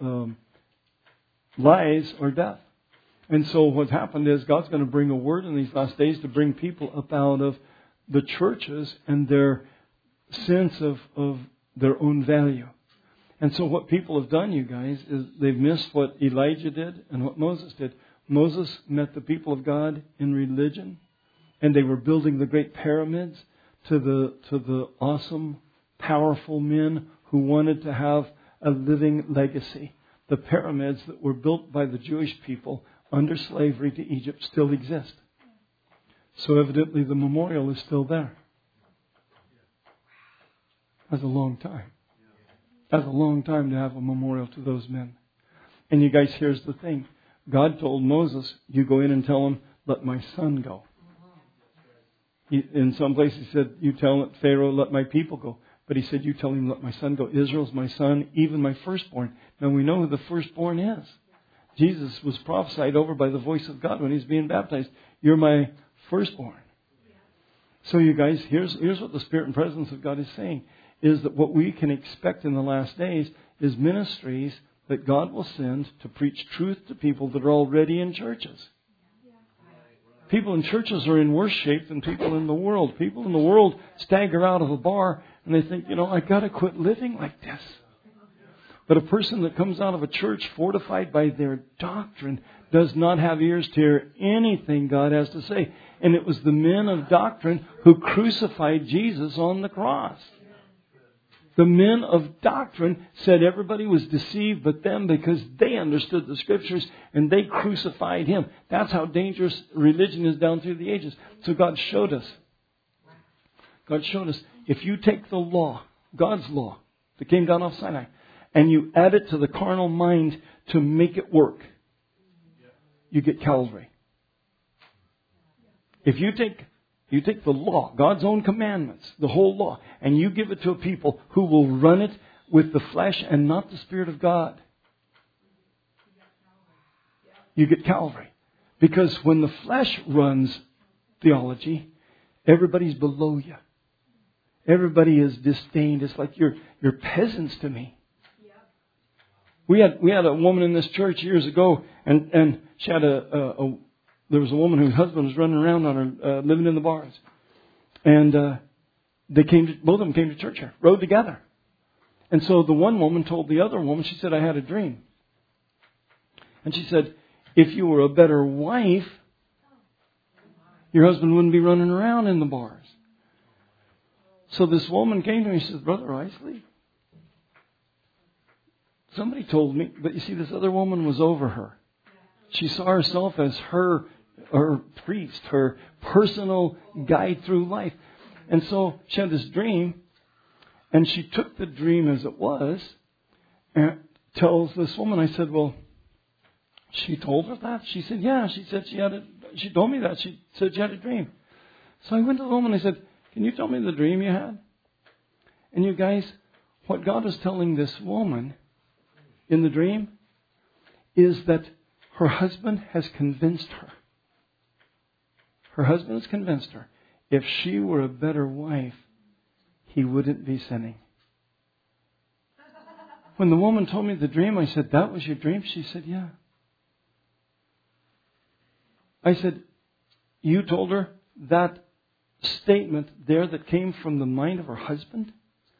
lies or death. And so what happened is God's going to bring a word in these last days to bring people up out of the churches and their sense of their own value. And so what people have done, you guys, is they've missed what Elijah did and what Moses did. Moses met the people of God in religion, and they were building the great pyramids to the awesome, powerful men who wanted to have a living legacy. The pyramids that were built by the Jewish people under slavery to Egypt still exist. So evidently the memorial is still there. That's a long time. That's a long time to have a memorial to those men. And you guys, here's the thing. God told Moses, you go in and tell him, let my son go. In some places he said, you tell Pharaoh, let my people go. But he said, you tell him, let my son go. Israel's my son, even my firstborn. Now we know who the firstborn is. Jesus was prophesied over by the voice of God when he's being baptized. You're my firstborn. So you guys, here's what the Spirit and presence of God is saying, is that what we can expect in the last days is ministries that God will send to preach truth to people that are already in churches. People in churches are in worse shape than people in the world. People in the world stagger out of a bar and they think, I got to quit living like this. But a person that comes out of a church fortified by their doctrine does not have ears to hear anything God has to say. And it was the men of doctrine who crucified Jesus on the cross. The men of doctrine said everybody was deceived but them because they understood the Scriptures and they crucified Him. That's how dangerous religion is down through the ages. So God showed us, if you take the law, God's law, that came down off Sinai, and you add it to the carnal mind to make it work, you get Calvary. If you take the law, God's own commandments, the whole law, and you give it to a people who will run it with the flesh and not the Spirit of God, you get Calvary. Because when the flesh runs theology, everybody's below you. Everybody is disdained. It's like you're peasants to me. We had a woman in this church years ago, and she had there was a woman whose husband was running around on her, living in the bars. And both of them came to church here, rode together. And so the one woman told the other woman, she said, I had a dream. And she said, if you were a better wife, your husband wouldn't be running around in the bars. So this woman came to me and she said, Brother Isley, somebody told me, but you see, this other woman was over her. She saw herself as her priest, her personal guide through life. And so she had this dream, and she took the dream as it was, and tells this woman, I said, well, she told her that? She said, yeah. She said she told me that. She said she had a dream. So I went to the woman and I said, can you tell me the dream you had? And you guys, what God is telling this woman in the dream is that her husband has convinced her. Her husband has convinced her. If she were a better wife, he wouldn't be sinning. When the woman told me the dream, I said, that was your dream? She said, yeah. I said, you told her that statement there that came from the mind of her husband?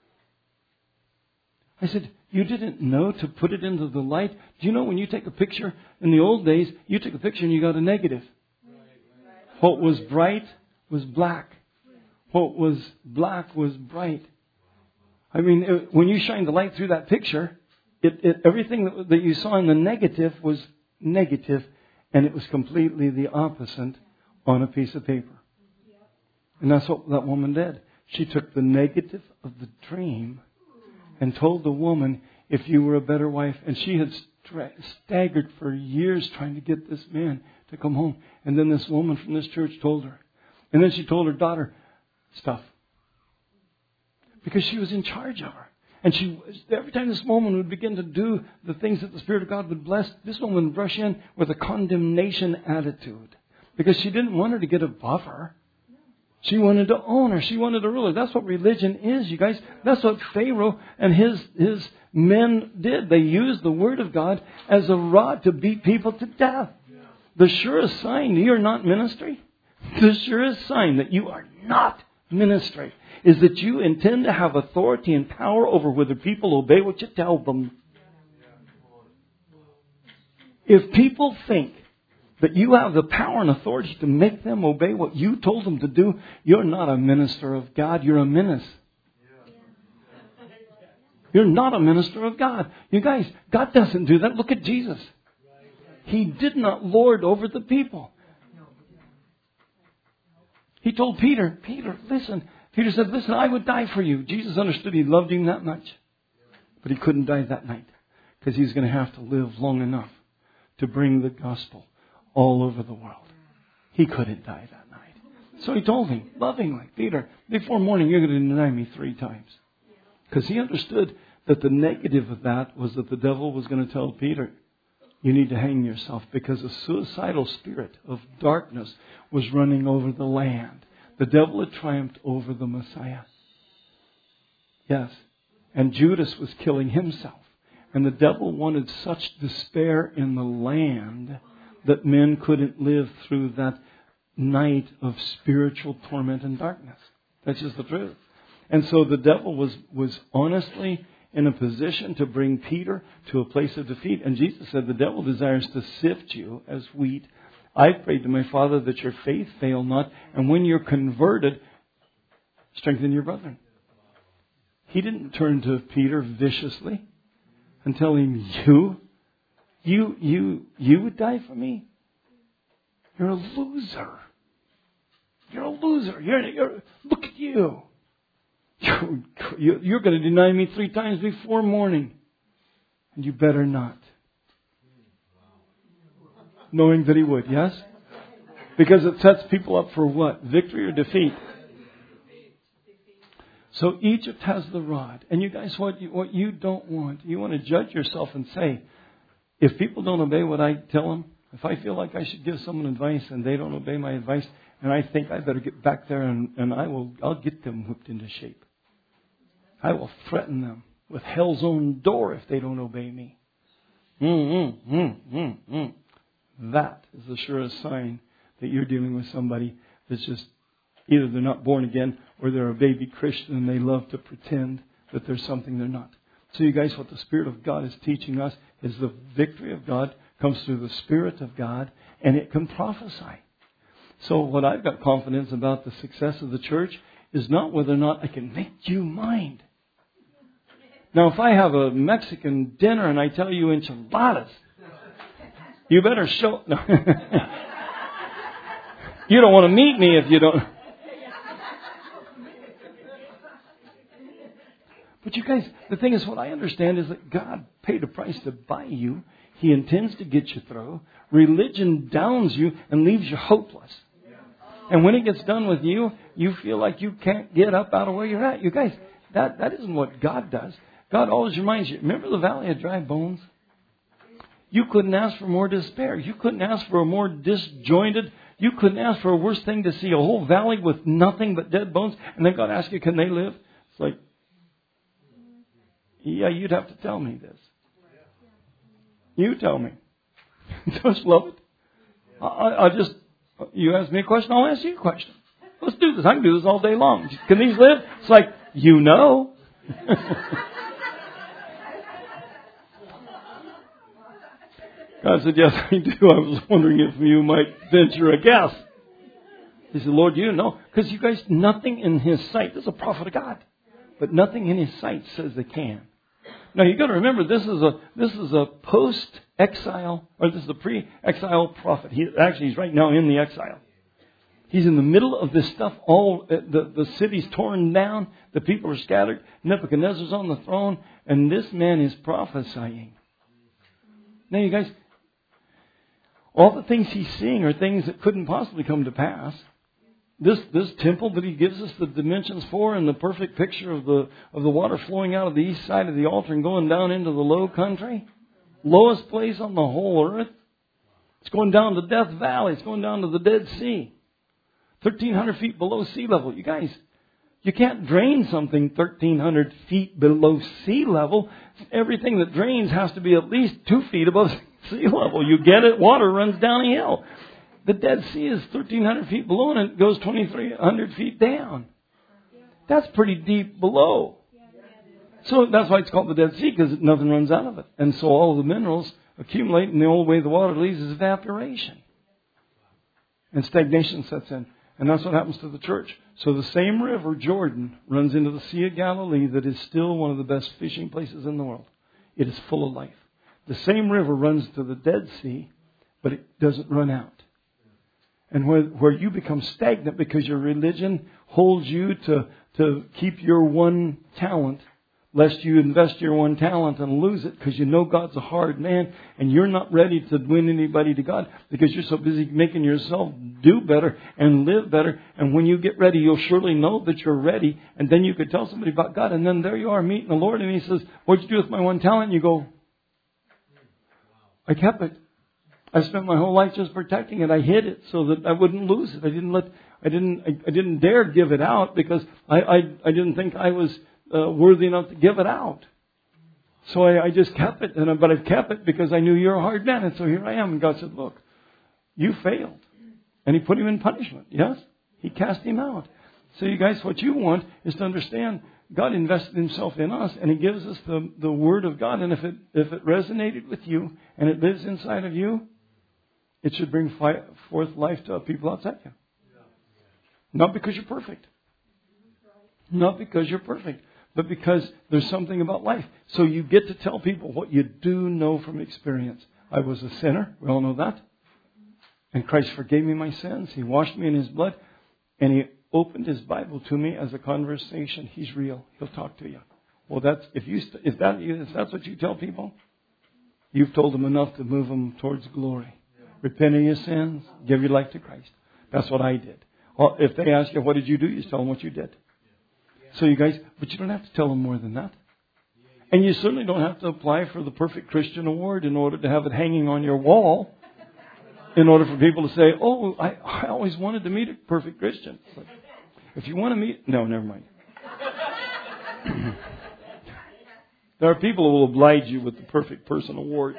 I said, you didn't know to put it into the light? Do you know when you take a picture, in the old days, you took a picture and you got a negative. What was bright was black. What was black was bright. I mean, when you shine the light through that picture, everything that you saw in the negative was negative, and it was completely the opposite on a piece of paper. And that's what that woman did. She took the negative of the dream and told the woman, if you were a better wife. And she had staggered for years trying to get this man to come home. And then this woman from this church told her. And then she told her daughter stuff. Because she was in charge of her. And every time this woman would begin to do the things that the Spirit of God would bless, this woman would rush in with a condemnation attitude. Because she didn't want her to get above her. She wanted to own her. She wanted to rule her. That's what religion is, you guys. That's what Pharaoh and his men did. They used the Word of God as a rod to beat people to death. The surest sign you are not ministry, the surest sign that you are not ministry, is that you intend to have authority and power over whether people obey what you tell them. If people think that you have the power and authority to make them obey what you told them to do, you're not a minister of God. You're a menace. You're not a minister of God. You guys, God doesn't do that. Look at Jesus. He did not lord over the people. He told Peter, listen. Peter said, listen, I would die for you. Jesus understood he loved him that much. But he couldn't die that night. Because he's going to have to live long enough to bring the gospel all over the world. He couldn't die that night. So he told him, lovingly, Peter, before morning you're going to deny me 3 times. Because he understood that the negative of that was that the devil was going to tell Peter, you need to hang yourself. Because a suicidal spirit of darkness was running over the land. The devil had triumphed over the Messiah. Yes. And Judas was killing himself. And the devil wanted such despair in the land that men couldn't live through that night of spiritual torment and darkness. That's just the truth. And so the devil was honestly in a position to bring Peter to a place of defeat. And Jesus said, the devil desires to sift you as wheat. I prayed to my Father that your faith fail not. And when you're converted, strengthen your brethren. He didn't turn to Peter viciously and tell him, you would die for me? You're a loser. You're a loser. Look at you. You're going to deny me 3 times before morning. And you better not. Knowing that he would, yes? Because it sets people up for what? Victory or defeat? So Egypt has the rod. And you guys, what you don't want, you want to judge yourself and say, if people don't obey what I tell them, if I feel like I should give someone advice and they don't obey my advice, and I think I better get back there and I'll get them whipped into shape. I will threaten them with hell's own door if they don't obey me. That is the surest sign that you're dealing with somebody that's just either they're not born again or they're a baby Christian and they love to pretend that there's something they're not. So you guys, what the Spirit of God is teaching us is the victory of God comes through the Spirit of God, and it can prophesy. So what I've got confidence about the success of the church is not whether or not I can make you mine. Now, if I have a Mexican dinner and I tell you enchiladas, you better show... No. You don't want to meet me if you don't... But you guys, the thing is, what I understand is that God paid a price to buy you. He intends to get you through. Religion downs you and leaves you hopeless. And when it gets done with you, you feel like you can't get up out of where you're at. You guys, that isn't what God does. God always reminds you. Remember the valley of dry bones? You couldn't ask for more despair. You couldn't ask for a more disjointed. You couldn't ask for a worse thing to see a whole valley with nothing but dead bones. And then God asks you, can they live? It's like, yeah, you'd have to tell me this. You tell me. Don't you love it? I'll just, you ask me a question, I'll ask you a question. Let's do this. I can do this all day long. Can these live? It's like, you know. God said, yes, I do. I was wondering if you might venture a guess. He said, Lord, you know. Because you guys, nothing in His sight, this is a prophet of God, but nothing in His sight says they can. Now you got to remember, this is a post-exile, or this is a pre-exile prophet. He's right now in the exile. He's in the middle of this stuff. All the city's torn down. The people are scattered. Nebuchadnezzar's on the throne. And this man is prophesying. Now, you guys, all the things he's seeing are things that couldn't possibly come to pass. This temple that he gives us the dimensions for, and the perfect picture of the water flowing out of the east side of the altar and going down into the low country. Lowest place on the whole earth. It's going down to Death Valley. It's going down to the Dead Sea. 1,300 feet below sea level. You guys, you can't drain something 1,300 feet below sea level. Everything that drains has to be at least 2 feet above sea level. You get it? Water runs down a hill. The Dead Sea is 1,300 feet below and it goes 2,300 feet down. That's pretty deep below. So that's why it's called the Dead Sea, because nothing runs out of it. And so all of the minerals accumulate, and the only way the water leaves is evaporation. And stagnation sets in. And that's what happens to the church. So the same river, Jordan, runs into the Sea of Galilee that is still one of the best fishing places in the world. It is full of life. The same river runs to the Dead Sea, but it doesn't run out. And where you become stagnant because your religion holds you to keep your one talent, lest you invest your one talent and lose it because you know God's a hard man and you're not ready to win anybody to God because you're so busy making yourself do better and live better. And when you get ready, you'll surely know that you're ready. And then you could tell somebody about God. And then there you are meeting the Lord. And He says, what'd you do with my one talent? And you go, I kept it. I spent my whole life just protecting it. I hid it so that I wouldn't lose it. I didn't dare give it out because I didn't think I was worthy enough to give it out. So I just kept it. But I kept it because I knew you're a hard man. And so here I am. And God said, look, you failed. And He put him in punishment. Yes? He cast him out. So you guys, what you want is to understand God invested Himself in us, and He gives us the Word of God. And if it resonated with you and it lives inside of you, it should bring forth life to people outside you. Not because you're perfect. Not because you're perfect. But because there's something about life. So you get to tell people what you do know from experience. I was a sinner. We all know that. And Christ forgave me my sins. He washed me in His blood. And He opened His Bible to me as a conversation. He's real. He'll talk to you. Well, if that's what you tell people, you've told them enough to move them towards glory. Repent of your sins. Give your life to Christ. That's what I did. Well, if they ask you, what did you do? You tell them what you did. So you guys, but you don't have to tell them more than that. And you certainly don't have to apply for the Perfect Christian Award in order to have it hanging on your wall. In order for people to say, oh, I always wanted to meet a perfect Christian. Like, if you want to meet... No, never mind. There are people who will oblige you with the Perfect Person Award.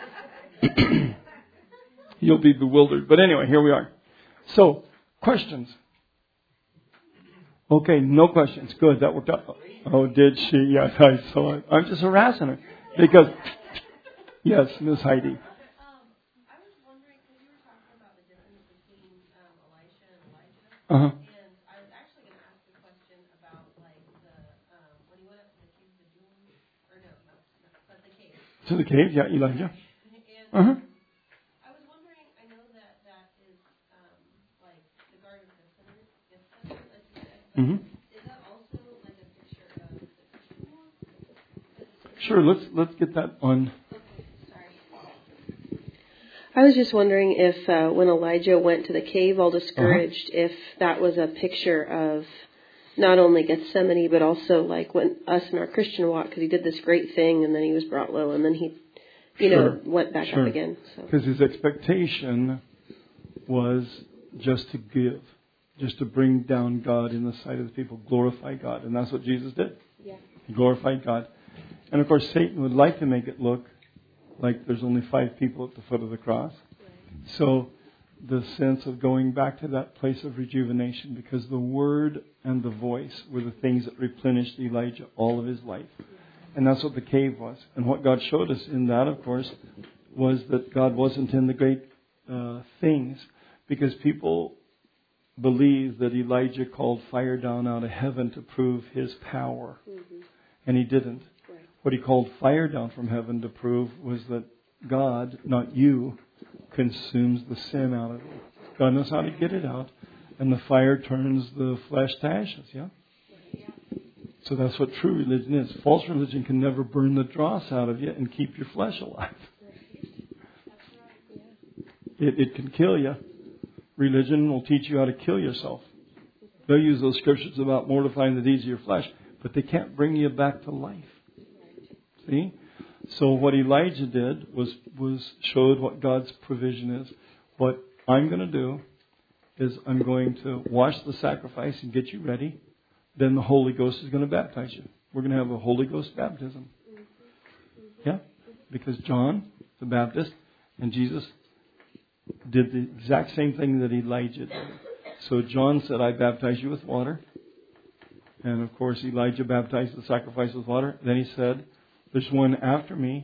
You'll be bewildered. But anyway, here we are. So, questions? Okay, no questions. Good, that worked out. Oh, did she? Yes, I saw it. I'm just harassing her. Because, yes, Miss Heidi. I was wondering, because you were talking about the difference between Elisha and Elijah. Uh-huh. And I was actually going to ask a question about, like, when he went up to the cave of Adullam. Or no, but the cave. To the cave, yeah, Elijah. And Uh-huh. I was wondering, I know that is, like, the Garden of Gethsemane, like you said. Mm-hmm. Is that also, like, a picture of the Christian walk? Sure, let's get that on. I was just wondering if when Elijah went to the cave all discouraged, if that was a picture of not only Gethsemane, but also like when us in our Christian walk, because he did this great thing and then he was brought low and then he, went back up again. Because his expectation was just to give, just to bring down God in the sight of the people, glorify God. And that's what Jesus did. Yeah. He glorified God. And of course, Satan would like to make it look like there's only 5 people at the foot of the cross. Right. So the sense of going back to that place of rejuvenation, because the word and the voice were the things that replenished Elijah all of his life. And that's what the cave was. And what God showed us in that, of course, was that God wasn't in the great things, because people believe that Elijah called fire down out of heaven to prove his power. Mm-hmm. And he didn't. Right. What he called fire down from heaven to prove was that God, not you, consumes the sin out of you. God knows how to get it out. And the fire turns the flesh to ashes, yeah? So that's what true religion is. False religion can never burn the dross out of you and keep your flesh alive. It can kill you. Religion will teach you how to kill yourself. They'll use those scriptures about mortifying the deeds of your flesh, but they can't bring you back to life. See? So what Elijah did was showed what God's provision is. What I'm going to do is I'm going to wash the sacrifice and get you ready. Then the Holy Ghost is going to baptize you. We're going to have a Holy Ghost baptism. Yeah? Because John the Baptist and Jesus did the exact same thing that Elijah did. So John said, I baptize you with water. And of course Elijah baptized the sacrifice with water. Then he said, there's one after me,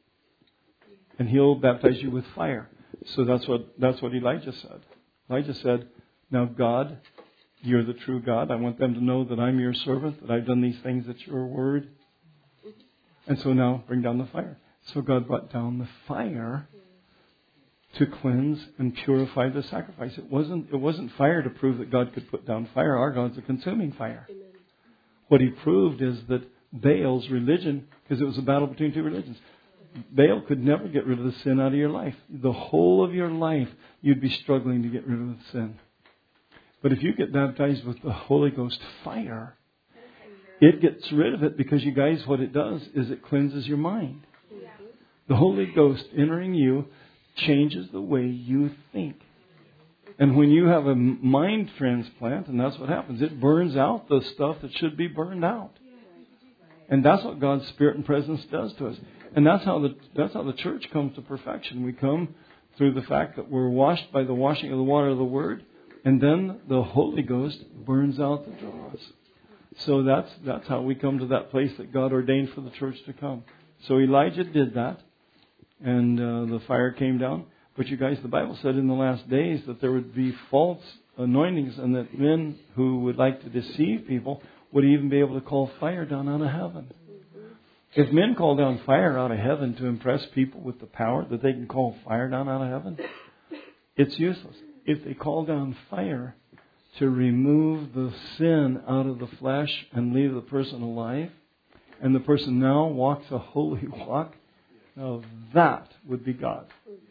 and he'll baptize you with fire. So that's what Elijah said. Elijah said, now God, you're the true God. I want them to know that I'm your servant, that I've done these things at your word. And so now bring down the fire. So God brought down the fire to cleanse and purify the sacrifice. It wasn't fire to prove that God could put down fire. Our God's a consuming fire. Amen. What he proved is that Baal's religion, because it was a battle between two religions, Baal could never get rid of the sin out of your life. The whole of your life, you'd be struggling to get rid of the sin. But if you get baptized with the Holy Ghost fire, it gets rid of it, because you guys, what it does is it cleanses your mind. The Holy Ghost entering you changes the way you think. And when you have a mind transplant, and that's what happens, it burns out the stuff that should be burned out. And that's what God's Spirit and presence does to us. And that's how the church comes to perfection. We come through the fact that we're washed by the washing of the water of the Word, and then the Holy Ghost burns out the dross. So that's how we come to that place that God ordained for the church to come. So Elijah did that, and the fire came down. But you guys, the Bible said in the last days that there would be false anointings, and that men who would like to deceive people would even be able to call fire down out of heaven. If men call down fire out of heaven to impress people with the power that they can call fire down out of heaven, it's useless. If they call down fire to remove the sin out of the flesh and leave the person alive, and the person now walks a holy walk, now that would be God.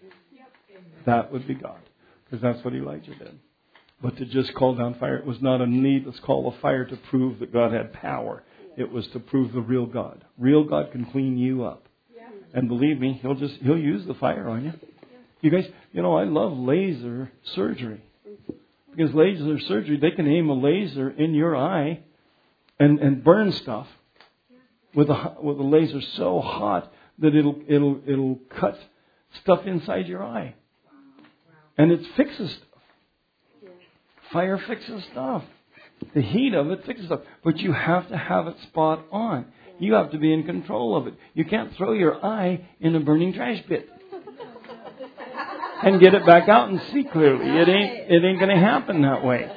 That would be God. Because that's what Elijah did. But to just call down fire, it was not a needless call of fire to prove that God had power. It was to prove the real God. Real God can clean you up. And believe me, He'll use the fire on you. You guys, I love laser surgery. Because laser surgery, they can aim a laser in your eye and burn stuff with a laser so hot that it'll cut stuff inside your eye. And it fixes stuff. Fire fixes stuff. The heat of it fixes stuff. But you have to have it spot on. You have to be in control of it. You can't throw your eye in a burning trash pit and get it back out and see clearly. It ain't going to happen that way.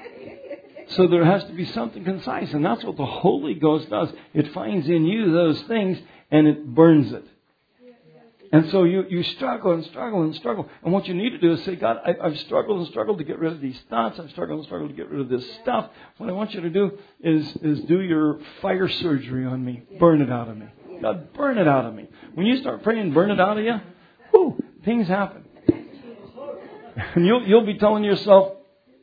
So there has to be something concise. And that's what the Holy Ghost does. It finds in you those things and it burns it. And so you struggle and struggle and struggle. And what you need to do is say, God, I've struggled and struggled to get rid of these thoughts. I've struggled and struggled to get rid of this stuff. What I want you to do is do your fire surgery on me. Burn it out of me. God, burn it out of me. When you start praying, burn it out of you, things happen. And you'll be telling yourself,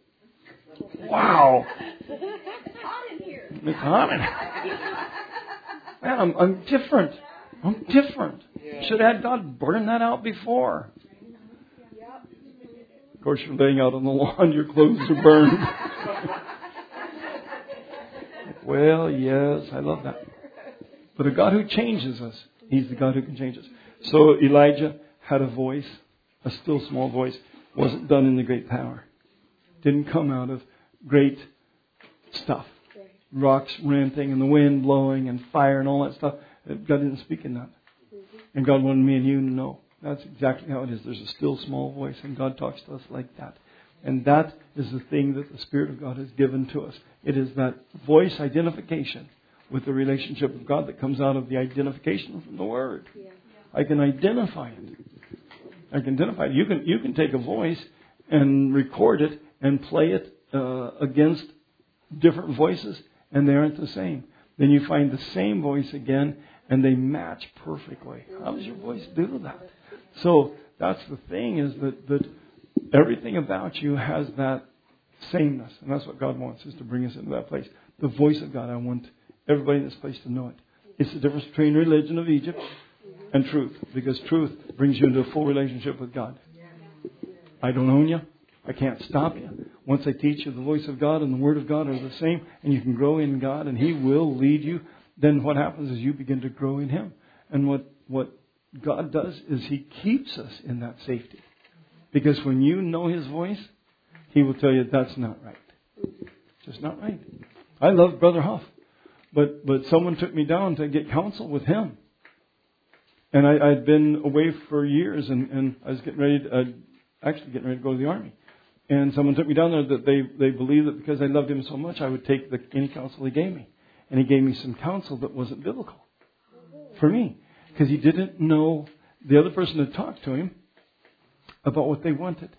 wow. It's hot in here. It's hot in here. Man, I'm different. I'm different. Should have had God burn that out before. Of course, you're laying out on the lawn, your clothes are burned. Well, yes, I love that. But a God who changes us, He's the God who can change us. So Elijah had a voice, a still small voice. Wasn't done in the great power. Didn't come out of great stuff. Rocks renting and the wind blowing and fire and all that stuff. God didn't speak in that. And God wanted me and you to know that's exactly how it is. There's a still small voice, and God talks to us like that. And that is the thing that the Spirit of God has given to us. It is that voice identification with the relationship of God that comes out of the identification from the Word. I can identify it. You can take a voice and record it and play it against different voices, and they aren't the same. Then you find the same voice again, and they match perfectly. How does your voice do that? So that's the thing, is that everything about you has that sameness. And that's what God wants, is to bring us into that place. The voice of God, I want everybody in this place to know it. It's the difference between religion of Egypt and truth. Because truth brings you into a full relationship with God. I don't own you. I can't stop you. Once I teach you the voice of God and the Word of God are the same, and you can grow in God and He will lead you, then what happens is you begin to grow in Him. And what God does is He keeps us in that safety. Because when you know His voice, He will tell you that's not right. Just not right. I love Brother Huff. But someone took me down to get counsel with him. And I'd been away for years, and I was getting ready to go to the Army. And someone took me down there that they believed that because I loved him so much, I would take any counsel he gave me. And he gave me some counsel that wasn't biblical for me. Because he didn't know the other person had talked to him about what they wanted.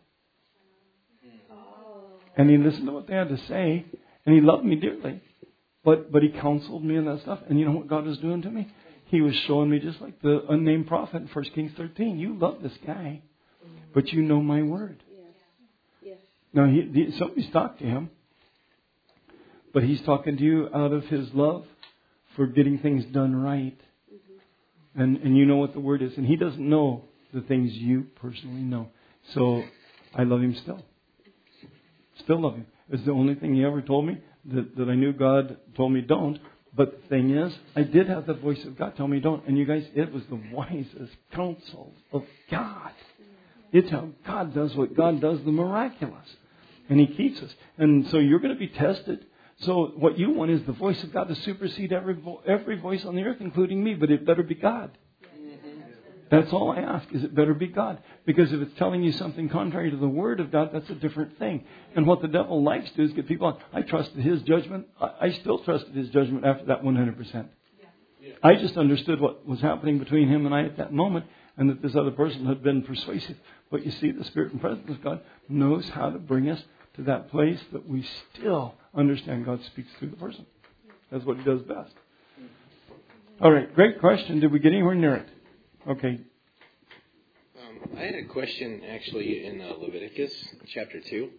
And he listened to what they had to say, and he loved me dearly. But he counseled me and that stuff. And you know what God was doing to me? He was showing me, just like the unnamed prophet in 1 Kings 13. You love this guy, but you know my word. Yes. Now, somebody's talked to him, but he's talking to you out of his love for getting things done right. And you know what the word is. And he doesn't know the things you personally know. So I love him still. Still love him. It's the only thing he ever told me that I knew God told me don't. But the thing is, I did have the voice of God tell me don't. And you guys, it was the wisest counsel of God. It's how God does what God does, the miraculous. And He keeps us. And so you're going to be tested. So what you want is the voice of God to supersede every voice on the earth, including me. But it better be God. That's all I ask, is it better be God. Because if it's telling you something contrary to the Word of God, that's a different thing. And what the devil likes to do is get people on. I trusted his judgment. I still trusted his judgment after that 100%. I just understood what was happening between him and I at that moment, and that this other person had been persuasive. But you see, the Spirit and presence of God knows how to bring us to that place that we still understand God speaks through the person. That's what He does best. All right, great question. Did we get anywhere near it? Okay. I had a question actually in Leviticus chapter 2.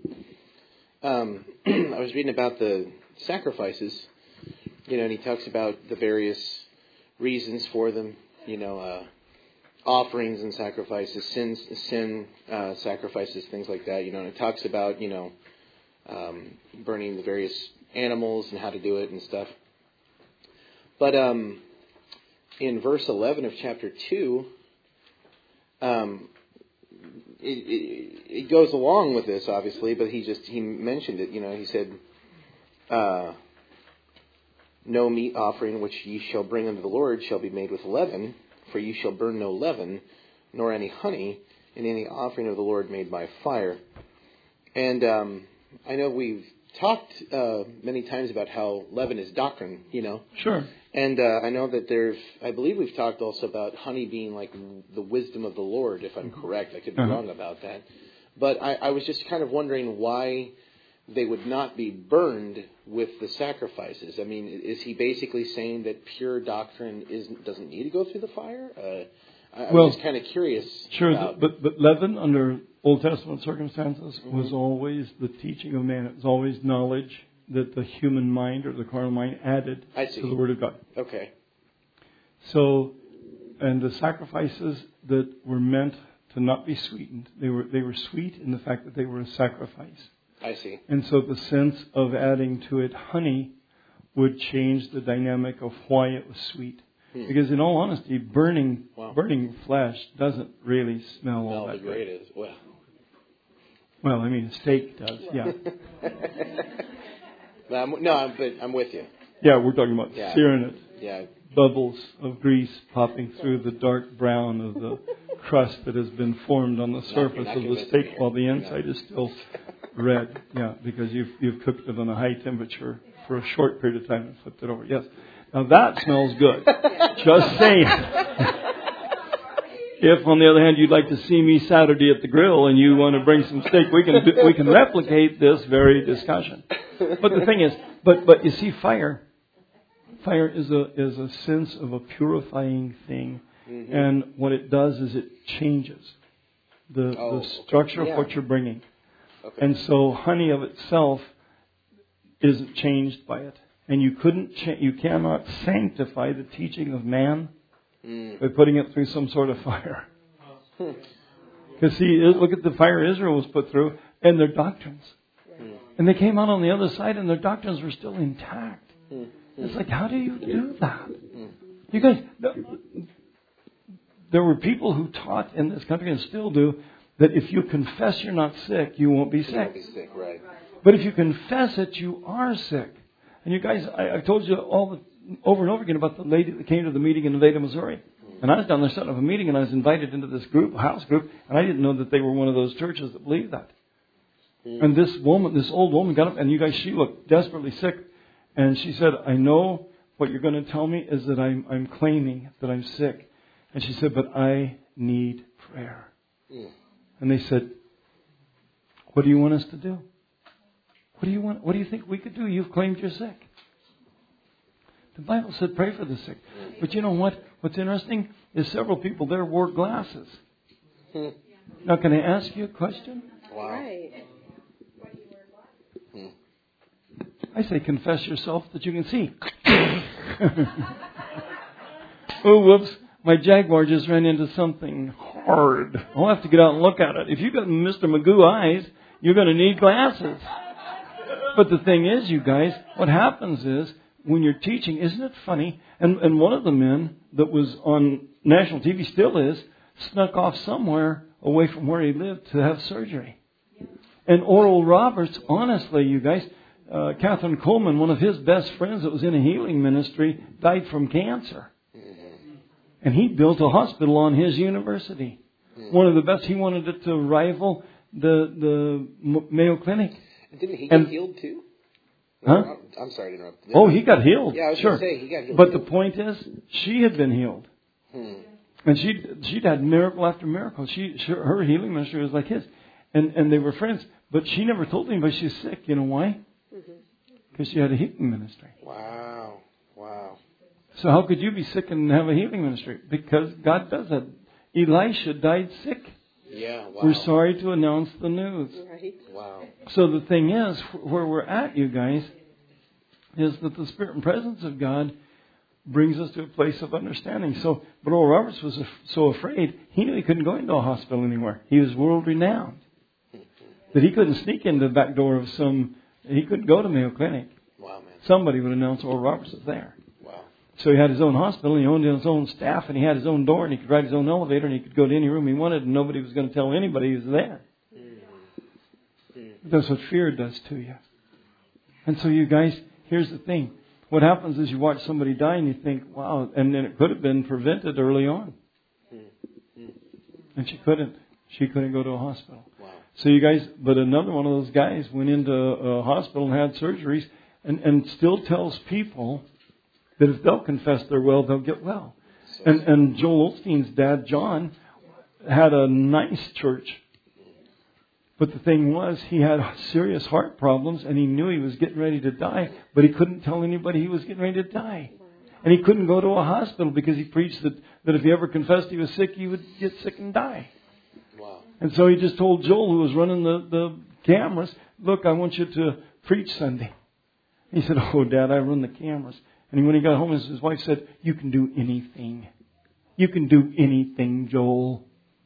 I was reading about the sacrifices, and he talks about the various reasons for them, offerings and sacrifices, sin sacrifices, things like that, and it talks about, burning the various animals and how to do it and stuff. But in verse 11 of chapter 2, it goes along with this, obviously, but he mentioned it. He said, "No meat offering which ye shall bring unto the Lord shall be made with leaven, for ye shall burn no leaven, nor any honey in any offering of the Lord made by fire." And I know we've talked many times about how leaven is doctrine, Sure. And I know that I believe we've talked also about honey being like the wisdom of the Lord, if I'm correct. I could be wrong about that. But I was just kind of wondering why they would not be burned with the sacrifices. I mean, is he basically saying that pure doctrine doesn't need to go through the fire? I was just kind of curious. Sure, but leaven under Old Testament circumstances was always the teaching of man. It was always knowledge that the human mind or the carnal mind added to the Word of God. Okay. So, and the sacrifices that were meant to not be sweetened, they were sweet in the fact that they were a sacrifice. I see. And so the sense of adding to it honey would change the dynamic of why it was sweet. Because in all honesty, burning flesh doesn't really smell all that great. It is. Well, I mean, a steak does, yeah. I'm with you. Yeah, we're talking about searing it. Yeah. Bubbles of grease popping through the dark brown of the crust that has been formed on the surface of the steak while the inside is still red. Yeah, because you've cooked it on a high temperature for a short period of time and flipped it over. Yes. Now that smells good. Just saying. If, on the other hand, you'd like to see me Saturday at the grill and you want to bring some steak, we can replicate this very discussion. But the thing is, but you see, fire is a sense of a purifying thing, and what it does is it changes the structure of what you're bringing, and so honey of itself isn't changed by it, and you cannot sanctify the teaching of man by putting it through some sort of fire. Because see, look at the fire Israel was put through and their doctrines. And they came out on the other side and their doctrines were still intact. It's like, how do you do that? You guys, there were people who taught in this country and still do that if you confess you're not sick, you won't be sick. You won't be sick, right. But if you confess it, you are sick. And you guys, I told you over and over again about the lady that came to the meeting in Nevada, Missouri. And I was down there setting up a meeting, and I was invited into this group, house group, and I didn't know that they were one of those churches that believed that. And this old woman got up, and you guys, she looked desperately sick. And she said, I know what you're going to tell me is that I'm claiming that I'm sick. And she said, but I need prayer. And they said, what do you want us to do? What do you think we could do? You've claimed you're sick. The Bible said pray for the sick. But you know what? What's interesting is several people there wore glasses. Now, can I ask you a question? Wow. Right. I say confess yourself that you can see. Oh, whoops. My Jaguar just ran into something hard. I'll have to get out and look at it. If you've got Mr. Magoo eyes, you're going to need glasses. But the thing is, you guys, what happens is, when you're teaching, isn't it funny? And one of the men that was on national TV, still is, snuck off somewhere away from where he lived to have surgery. And Oral Roberts, honestly, you guys, Catherine Coleman, one of his best friends that was in a healing ministry, died from cancer. And he built a hospital on his university. One of the best. He wanted it to rival the Mayo Clinic. Didn't he get healed too? Huh? I'm sorry to interrupt. Oh, he got healed. Yeah, I was sure. going to say he got healed. But the point is, she had been healed. And she'd had miracle after miracle. Her healing ministry was like his. And they were friends. But she never told anybody she's sick. You know why? Because she had a healing ministry. Wow. So how could you be sick and have a healing ministry? Because God does that. Elisha died sick. Yeah, wow. We're sorry to announce the news. Right. Wow. So the thing is, where we're at, you guys, is that the Spirit and presence of God brings us to a place of understanding. So, but Oral Roberts was so afraid, he knew he couldn't go into a hospital anymore. He was world renowned. That he couldn't sneak into the back door of he couldn't go to Mayo Clinic. Wow, man. Somebody would announce Oral Roberts was there. Wow. So he had his own hospital, and he owned his own staff, and he had his own door, and he could ride his own elevator, and he could go to any room he wanted, and nobody was going to tell anybody he was there. That's what fear does to you. And so you guys, here's the thing. What happens is you watch somebody die, and you think, wow, and then it could have been prevented early on. And she couldn't. She couldn't go to a hospital. Wow. So you guys, but another one of those guys went into a hospital and had surgeries, and still tells people that if they'll confess they're well, they'll get well. And Joel Osteen's dad, John, had a nice church. But the thing was, he had serious heart problems, and he knew he was getting ready to die, but he couldn't tell anybody he was getting ready to die. And he couldn't go to a hospital because he preached that if he ever confessed he was sick, he would get sick and die. Wow. And so he just told Joel, who was running the cameras, look, I want you to preach Sunday. He said, oh, Dad, I run the cameras. And when he got home, his wife said, you can do anything. You can do anything, Joel.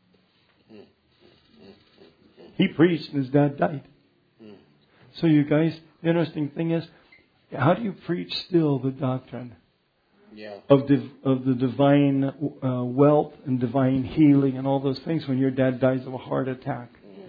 He preached and his dad died. So you guys, the interesting thing is, how do you preach still the doctrine of the divine wealth and divine healing and all those things when your dad dies of a heart attack?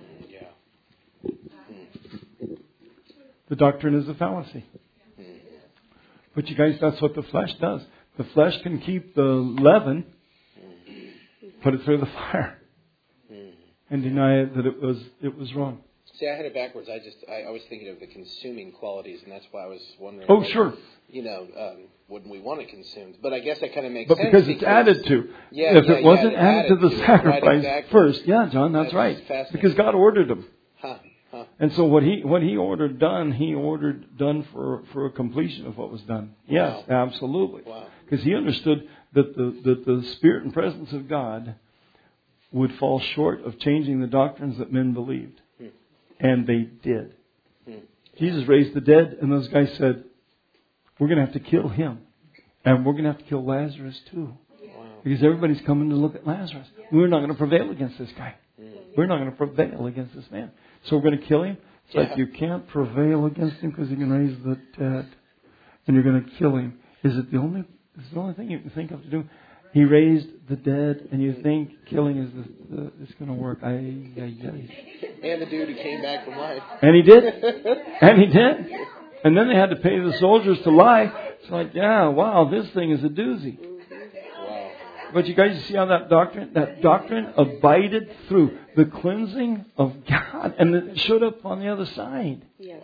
The doctrine is a fallacy. But you guys, that's what the flesh does. The flesh can keep the leaven, put it through the fire, and deny it that it was wrong. See, I had it backwards. I was thinking of the consuming qualities, and that's why I was wondering. Oh, sure. Wouldn't we want it consumed? But I guess that kind of makes sense. But because it's added to. If it wasn't added to the sacrifice first. Yeah, John, that's right. Because God ordered them. And so what he ordered done, he ordered done for a completion of what was done. Yes, absolutely. Because he understood that the Spirit and presence of God would fall short of changing the doctrines that men believed. And they did. Jesus raised the dead, and those guys said, we're going to have to kill him. And we're going to have to kill Lazarus too. Because everybody's coming to look at Lazarus. We're not going to prevail against this guy. We're not going to prevail against this man. So we're going to kill him. It's like you can't prevail against him because he can raise the dead. And you're going to kill him. Is it the only thing you can think of to do? He raised the dead, and you think killing is going to work. And the dude who came back from life. And he did. And he did. And then they had to pay the soldiers to lie. It's like, wow, this thing is a doozy. Wow. But you guys see how that doctrine abided through the cleansing of God, and it showed up on the other side. Yeah.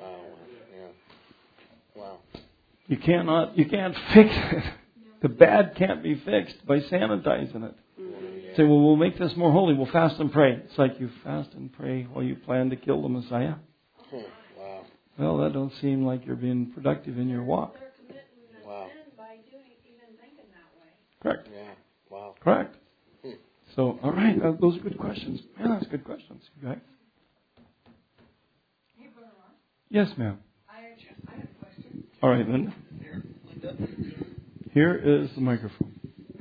Wow. You can't fix it. The bad can't be fixed by sanitizing it. Say, well, we'll make this more holy. We'll fast and pray. It's like you fast and pray while you plan to kill the Messiah. Wow. Well, that don't seem like you're being productive in your walk. Wow. Correct. Yeah. Wow. Correct. So, all right, those are good questions. Man, that's good questions. Okay. Yes, ma'am. I have a question. All right, Linda. Here is the microphone.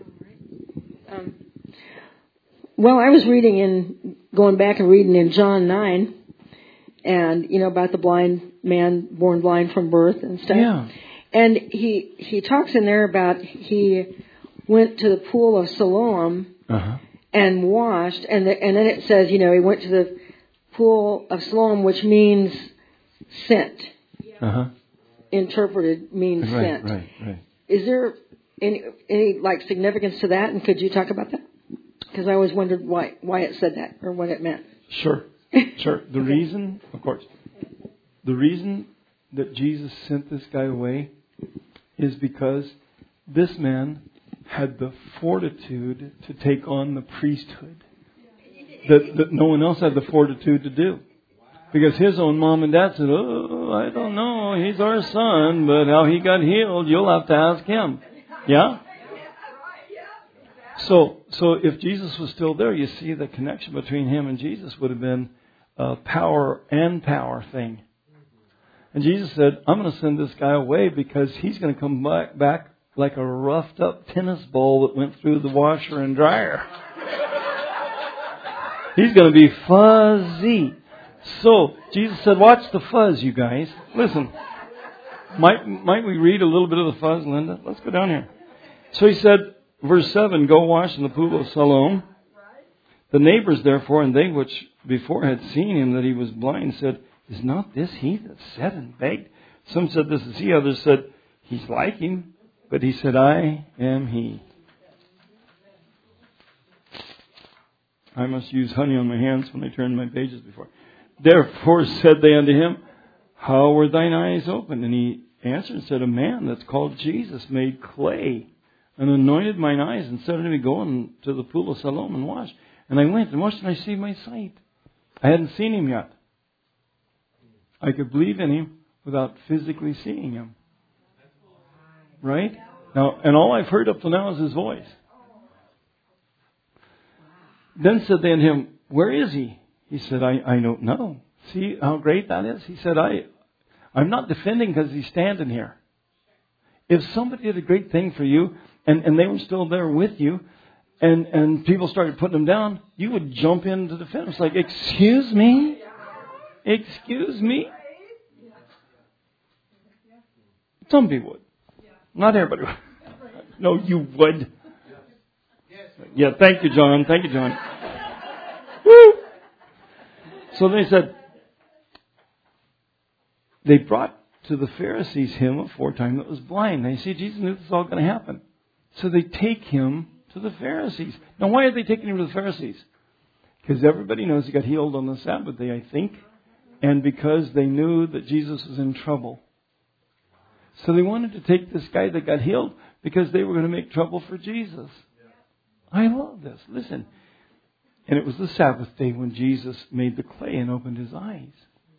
Well, I was going back and reading in John 9, and about the blind man born blind from birth and stuff. Yeah. And he talks in there about he went to the pool of Siloam and washed, and then it says, he went to the pool of Siloam, which means sent. Interpreted means sent. Right. Is there any significance to that? And could you talk about that? Because I always wondered why it said that or what it meant. Sure. The reason, of course, the reason that Jesus sent this guy away is because this man had the fortitude to take on the priesthood that no one else had the fortitude to do. Because his own mom and dad said, I don't know, he's our son, but how he got healed, you'll have to ask him. Yeah? So if Jesus was still there, you see the connection between him and Jesus would have been a power and power thing. And Jesus said, I'm going to send this guy away because he's going to come back like a roughed up tennis ball that went through the washer and dryer. He's going to be fuzzy. So, Jesus said, watch the fuzz, you guys. Listen, might we read a little bit of the fuzz, Linda? Let's go down here. So he said, verse 7, go wash in the pool of Siloam. The neighbors, therefore, and they which before had seen him that he was blind, said, is not this he that sat and begged? Some said, this is he. Others said, he's like him. But he said, I am he. I must use honey on my hands when I turn my pages before. Therefore said they unto him, how were thine eyes opened? And he answered and said, a man that's called Jesus made clay and anointed mine eyes and said unto me, go into the pool of Siloam and wash. And I went and washed and I received my sight. I hadn't seen him yet. I could believe in him without physically seeing him. Right? Now, and all I've heard up to now is his voice. Then said they unto him, where is he? He said, I don't know. See how great that is? He said, I'm not defending because he's standing here. If somebody did a great thing for you and they were still there with you and people started putting them down, you would jump in to defend. It's like, excuse me? Excuse me? Some people would. Not everybody would. No, you would. Yeah, thank you, John. Thank you, John. Woo! So they said, they brought to the Pharisees him aforetime that was blind. They see Jesus knew this was all going to happen. So they take him to the Pharisees. Now, why are they taking him to the Pharisees? Because everybody knows he got healed on the Sabbath day, I think. and because they knew that Jesus was in trouble. So they wanted to take this guy that got healed because they were going to make trouble for Jesus. I love this. Listen. And it was the Sabbath day when Jesus made the clay and opened his eyes.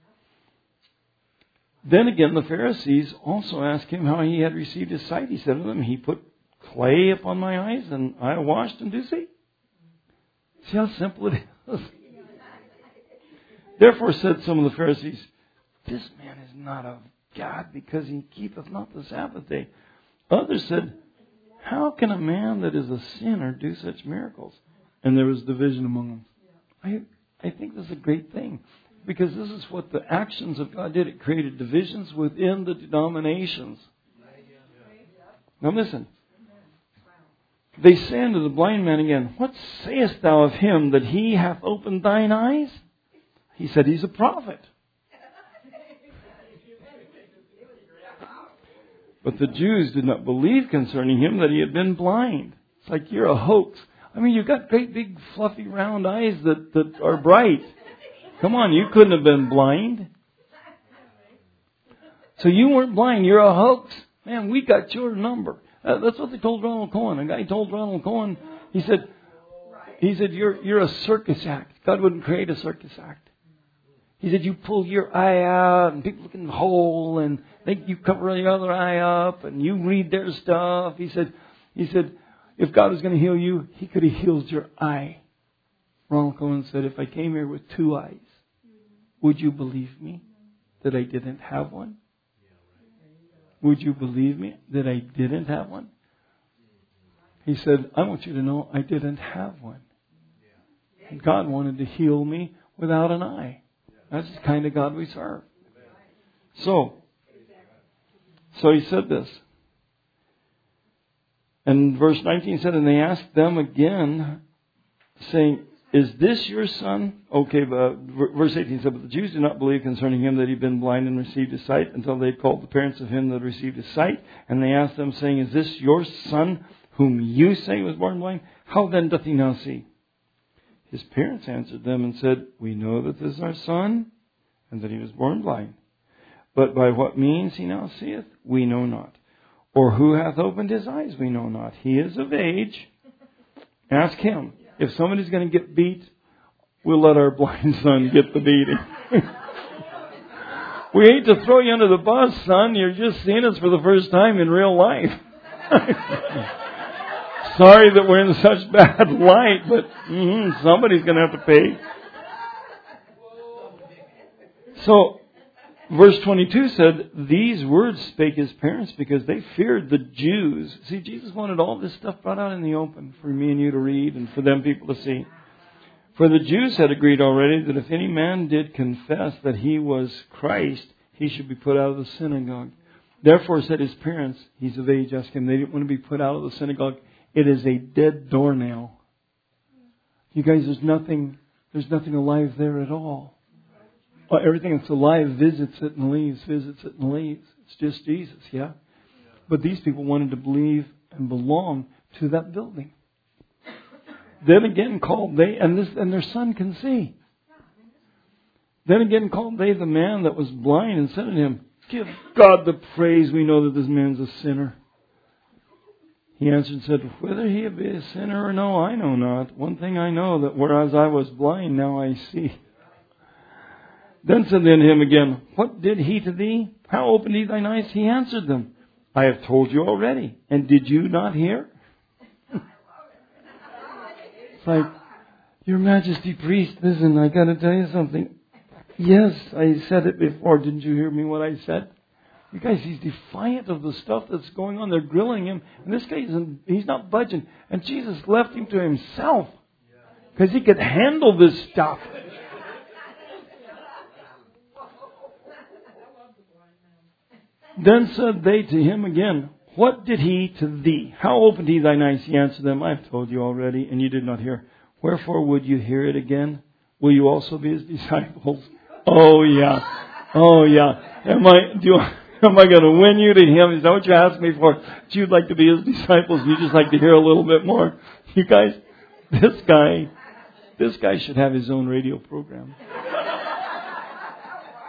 Then again, the Pharisees also asked him how he had received his sight. He said to them, he put clay upon my eyes and I washed and do see. See how simple it is? Therefore said some of the Pharisees, this man is not of God because he keepeth not the Sabbath day. Others said, how can a man that is a sinner do such miracles? And there was division among them. I think this is a great thing. Because this is what the actions of God did. It created divisions within the denominations. Now listen. They say unto the blind man again, what sayest thou of him that he hath opened thine eyes? He said, he's a prophet. But the Jews did not believe concerning him that he had been blind. It's like you're a hoax. I mean, you've got great big fluffy round eyes that are bright. Come on, you couldn't have been blind. So you weren't blind, you're a hoax. Man, we got your number. That's what they told Ronald Cohen. A guy told Ronald Cohen, he said, you're a circus act. God wouldn't create a circus act. He said, you pull your eye out and people look in the hole and think you cover the other eye up and you read their stuff. He said, if God was going to heal you, He could have healed your eye. Ronald Cohen said, if I came here with two eyes, would you believe me that I didn't have one? Would you believe me that I didn't have one? He said, I want you to know I didn't have one. And God wanted to heal me without an eye. That's the kind of God we serve. So he said this. And verse 19 said, and they asked them again, saying, is this your son? Okay, verse 18 said, but the Jews did not believe concerning him that he had been blind and received his sight until they had called the parents of him that had received his sight. And they asked them, saying, is this your son whom you say was born blind? How then doth he now see? His parents answered them and said, we know that this is our son and that he was born blind. But by what means he now seeth, we know not. Or who hath opened his eyes, we know not. He is of age. Ask him. If somebody's going to get beat, we'll let our blind son get the beating. We hate to throw you under the bus, son. You're just seeing us for the first time in real life. Sorry that we're in such bad light, but somebody's going to have to pay. So, verse 22 said, these words spake his parents because they feared the Jews. See, Jesus wanted all this stuff brought out in the open for me and you to read and for them people to see. For the Jews had agreed already that if any man did confess that he was Christ, he should be put out of the synagogue. Therefore said his parents, he's of age, ask him, they didn't want to be put out of the synagogue. It is a dead doornail. You guys, there's nothing alive there at all. Everything that's alive visits it and leaves, visits it and leaves. It's just Jesus, yeah? But these people wanted to believe and belong to that building. Then again called they, and their son can see. Then again called they the man that was blind and said to him, give God the praise, we know that this man's a sinner. He answered and said, whether he be a sinner or no, I know not. One thing I know, that whereas I was blind, now I see. Then said they unto him again, what did he to thee? How opened he thine eyes? He answered them, I have told you already. And did you not hear? It's like, Your Majesty, priest, listen, I got to tell you something. Yes, I said it before. Didn't you hear me what I said? You guys, he's defiant of the stuff that's going on. They're grilling him. And this guy, he's not budging. And Jesus left him to himself. Because he could handle this stuff. Then said they to him again, what did he to thee? How opened he thine eyes? He answered them, I have told you already, and you did not hear. Wherefore would you hear it again? Will you also be his disciples? Oh yeah. Oh yeah. Am I going to win you to him? Is that what you asked me for? That you'd like to be his disciples? You just like to hear a little bit more? You guys, this guy should have his own radio program.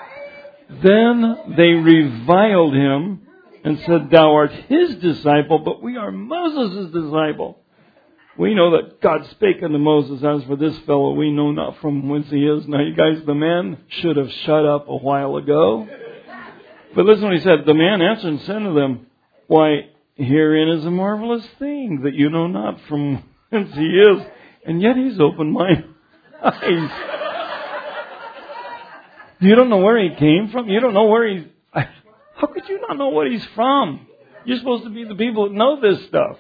Then they reviled him and said, Thou art his disciple, but we are Moses' disciple. We know that God spake unto Moses, as for this fellow, we know not from whence he is. Now, you guys, the man should have shut up a while ago. But listen what he said. The man answered and said to them, Why, herein is a marvelous thing, that you know not from whence he is, and yet he's opened my eyes. You don't know where he came from? You don't know where he's... How could you not know what he's from? You're supposed to be the people that know this stuff.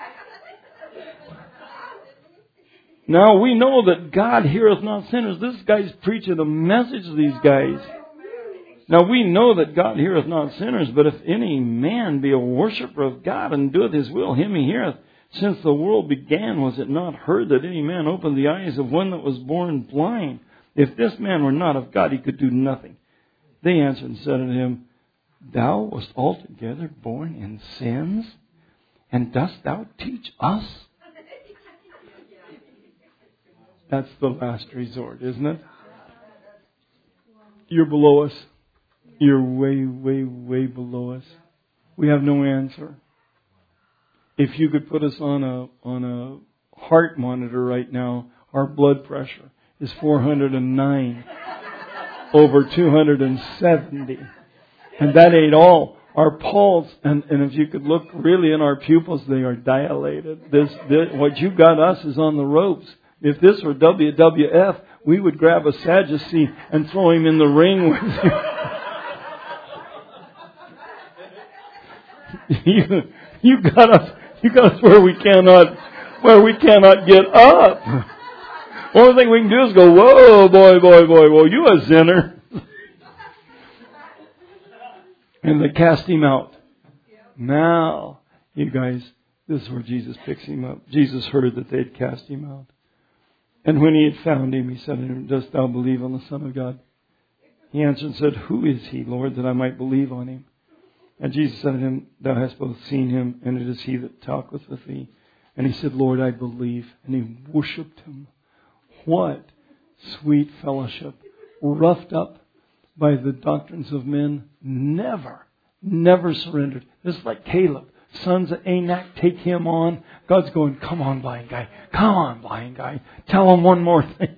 Now, we know that God heareth not sinners. This guy's preaching a message to these guys. Now, we know that God heareth not sinners, but if any man be a worshipper of God and doeth his will, him he heareth. Since the world began, was it not heard that any man opened the eyes of one that was born blind? If this man were not of God, he could do nothing. They answered and said unto him, Thou wast altogether born in sins, and dost thou teach us? That's the last resort, isn't it? You're below us. You're way, way, way below us. We have no answer. If you could put us on a heart monitor right now, our blood pressure is 409 over 270. And that ain't all. Our pulse, and if you could look really in our pupils, they are dilated. This what you got us is on the ropes. If this were WWF, we would grab a Sadducee and throw him in the ring with you. You got us where we cannot get up. Only thing we can do is go, whoa, boy, you a sinner. And they cast him out. Now, you guys, this is where Jesus picks him up. Jesus heard that they had cast him out. And when he had found him, he said to him, Dost thou believe on the Son of God? He answered and said, Who is he, Lord, that I might believe on him? And Jesus said to him, Thou hast both seen him, and it is he that talketh with thee. And he said, Lord, I believe. And he worshipped him. What sweet fellowship. Roughed up by the doctrines of men, never surrendered. This is like Caleb. Sons of Anak, take him on. God's going, come on, blind guy. Come on, blind guy. Tell him one more thing.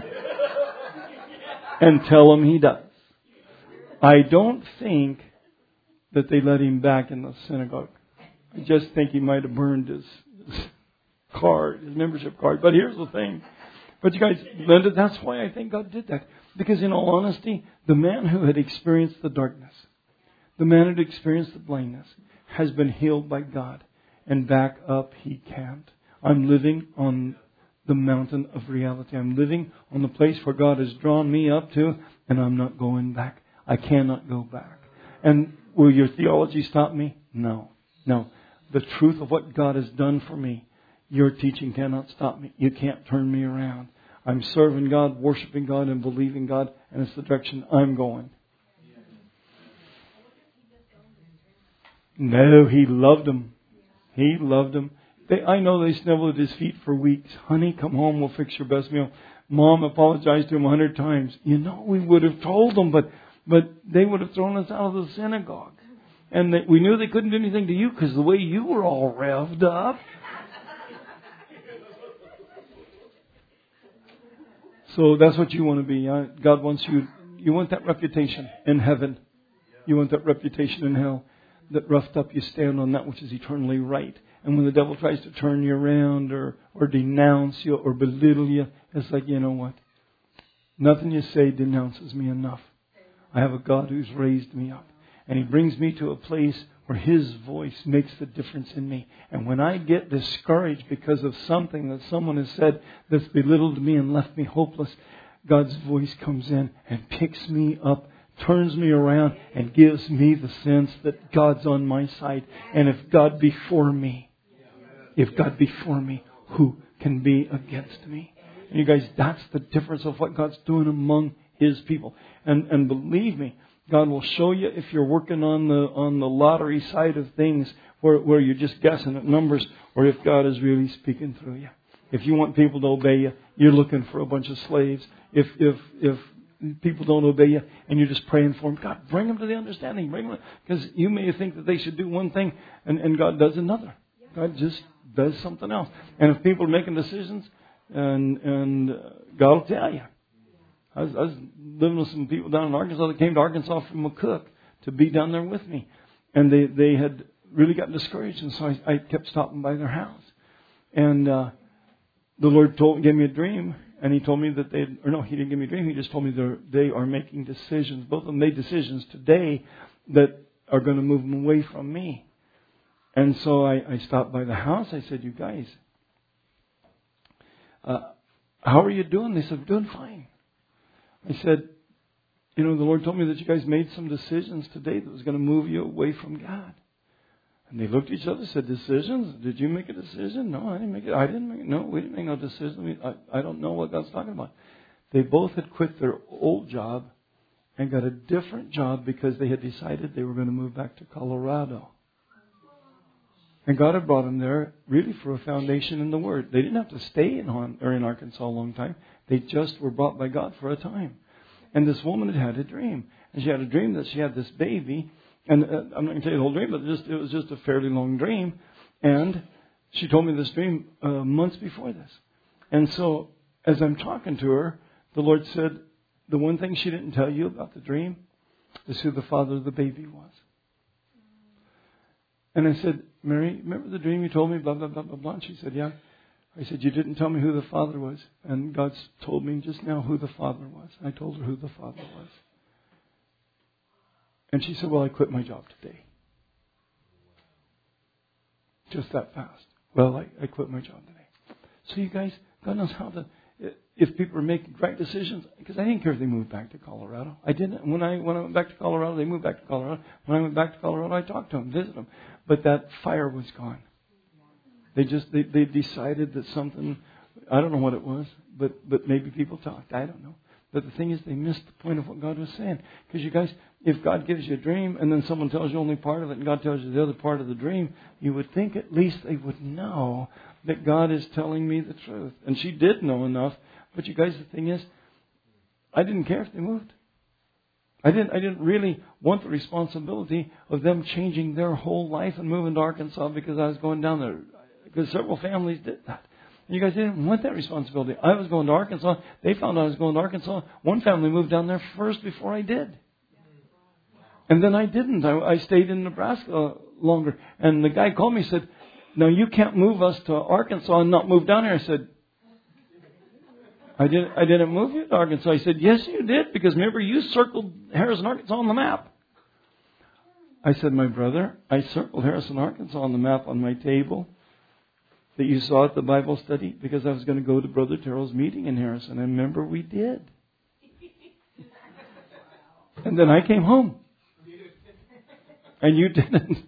And tell him he does. I don't think that they let him back in the synagogue. I just think he might have burned his card, his membership card. But here's the thing. But you guys, Linda, that's why I think God did that. Because in all honesty, the man who had experienced the darkness, the man who had experienced the blindness, has been healed by God. And back up he can't. I'm living on the mountain of reality. I'm living on the place where God has drawn me up to, and I'm not going back. I cannot go back. And will your theology stop me? No. The truth of what God has done for me, your teaching cannot stop me. You can't turn me around. I'm serving God, worshiping God, and believing God, and it's the direction I'm going. No, he loved them. He loved them. I know they snuggled at his feet for weeks. Honey, come home, we'll fix your best meal. Mom apologized to him 100 times. You know, we would have told them, but they would have thrown us out of the synagogue. And we knew they couldn't do anything to you because the way you were all revved up. So that's what you want to be. God wants you want that reputation in heaven. You want that reputation in hell. That roughed up you stand on that which is eternally right. And when the devil tries to turn you around or denounce you or belittle you, it's like, you know what? Nothing you say denounces me enough. I have a God who's raised me up. And He brings me to a place where His voice makes the difference in me. And when I get discouraged because of something that someone has said that's belittled me and left me hopeless, God's voice comes in and picks me up, turns me around, and gives me the sense that God's on my side. And if God be for me, who can be against me? And you guys, that's the difference of what God's doing among His people. And believe me, God will show you if you're working on the lottery side of things where you're just guessing at numbers, or if God is really speaking through you. If you want people to obey you, you're looking for a bunch of slaves. If people don't obey you, and you're just praying for them. God, bring them to the understanding. Bring them, because you may think that they should do one thing, and God does another. God just does something else. And if people are making decisions, and God will tell you. I was living with some people down in Arkansas that came to Arkansas from McCook to be down there with me, and they had really got discouraged, and so I kept stopping by their house, and the Lord gave me a dream. And He told me that He didn't give me a dream. He just told me they are making decisions. Both of them made decisions today that are going to move them away from me. And so I stopped by the house. I said, you guys, how are you doing? They said, doing fine. I said, the Lord told me that you guys made some decisions today that was going to move you away from God. And they looked at each other and said, decisions? Did you make a decision? No, I didn't make it. I didn't make it. No, we didn't make no decision. I don't know what God's talking about. They both had quit their old job and got a different job because they had decided they were going to move back to Colorado. And God had brought them there really for a foundation in the Word. They didn't have to stay in Arkansas a long time. They just were brought by God for a time. And this woman had a dream. And she had a dream that she had this baby. And I'm not going to tell you the whole dream, but it was just a fairly long dream. And she told me this dream months before this. And so as I'm talking to her, the Lord said, the one thing she didn't tell you about the dream is who the father of the baby was. And I said, Mary, remember the dream you told me, blah, blah, blah, blah, blah? And she said, yeah. I said, you didn't tell me who the father was. And God's told me just now who the father was. I told her who the father was. And she said, well, I quit my job today. Just that fast. Well, I quit my job today. So you guys, God knows how to, if people are making right decisions, because I didn't care if they moved back to Colorado. I didn't. When I went back to Colorado, they moved back to Colorado. When I went back to Colorado, I talked to them, visited them. But that fire was gone. They decided that something, I don't know what it was, but maybe people talked. I don't know. But the thing is, they missed the point of what God was saying. Because you guys, if God gives you a dream and then someone tells you only part of it and God tells you the other part of the dream, you would think at least they would know that God is telling me the truth. And she did know enough. But you guys, the thing is, I didn't care if they moved. I didn't really want the responsibility of them changing their whole life and moving to Arkansas because I was going down there. Because several families did that. You guys didn't want that responsibility. I was going to Arkansas. They found out I was going to Arkansas. One family moved down there first before I did. And then I didn't. I stayed in Nebraska longer. And the guy called me and said, no, you can't move us to Arkansas and not move down here. I said, I didn't move you to Arkansas. He said, yes, you did. Because remember, you circled Harrison, Arkansas on the map. I said, my brother, I circled Harrison, Arkansas on the map on my table that you saw at the Bible study because I was going to go to Brother Terrell's meeting in Harrison. And remember, we did. And then I came home. And you didn't.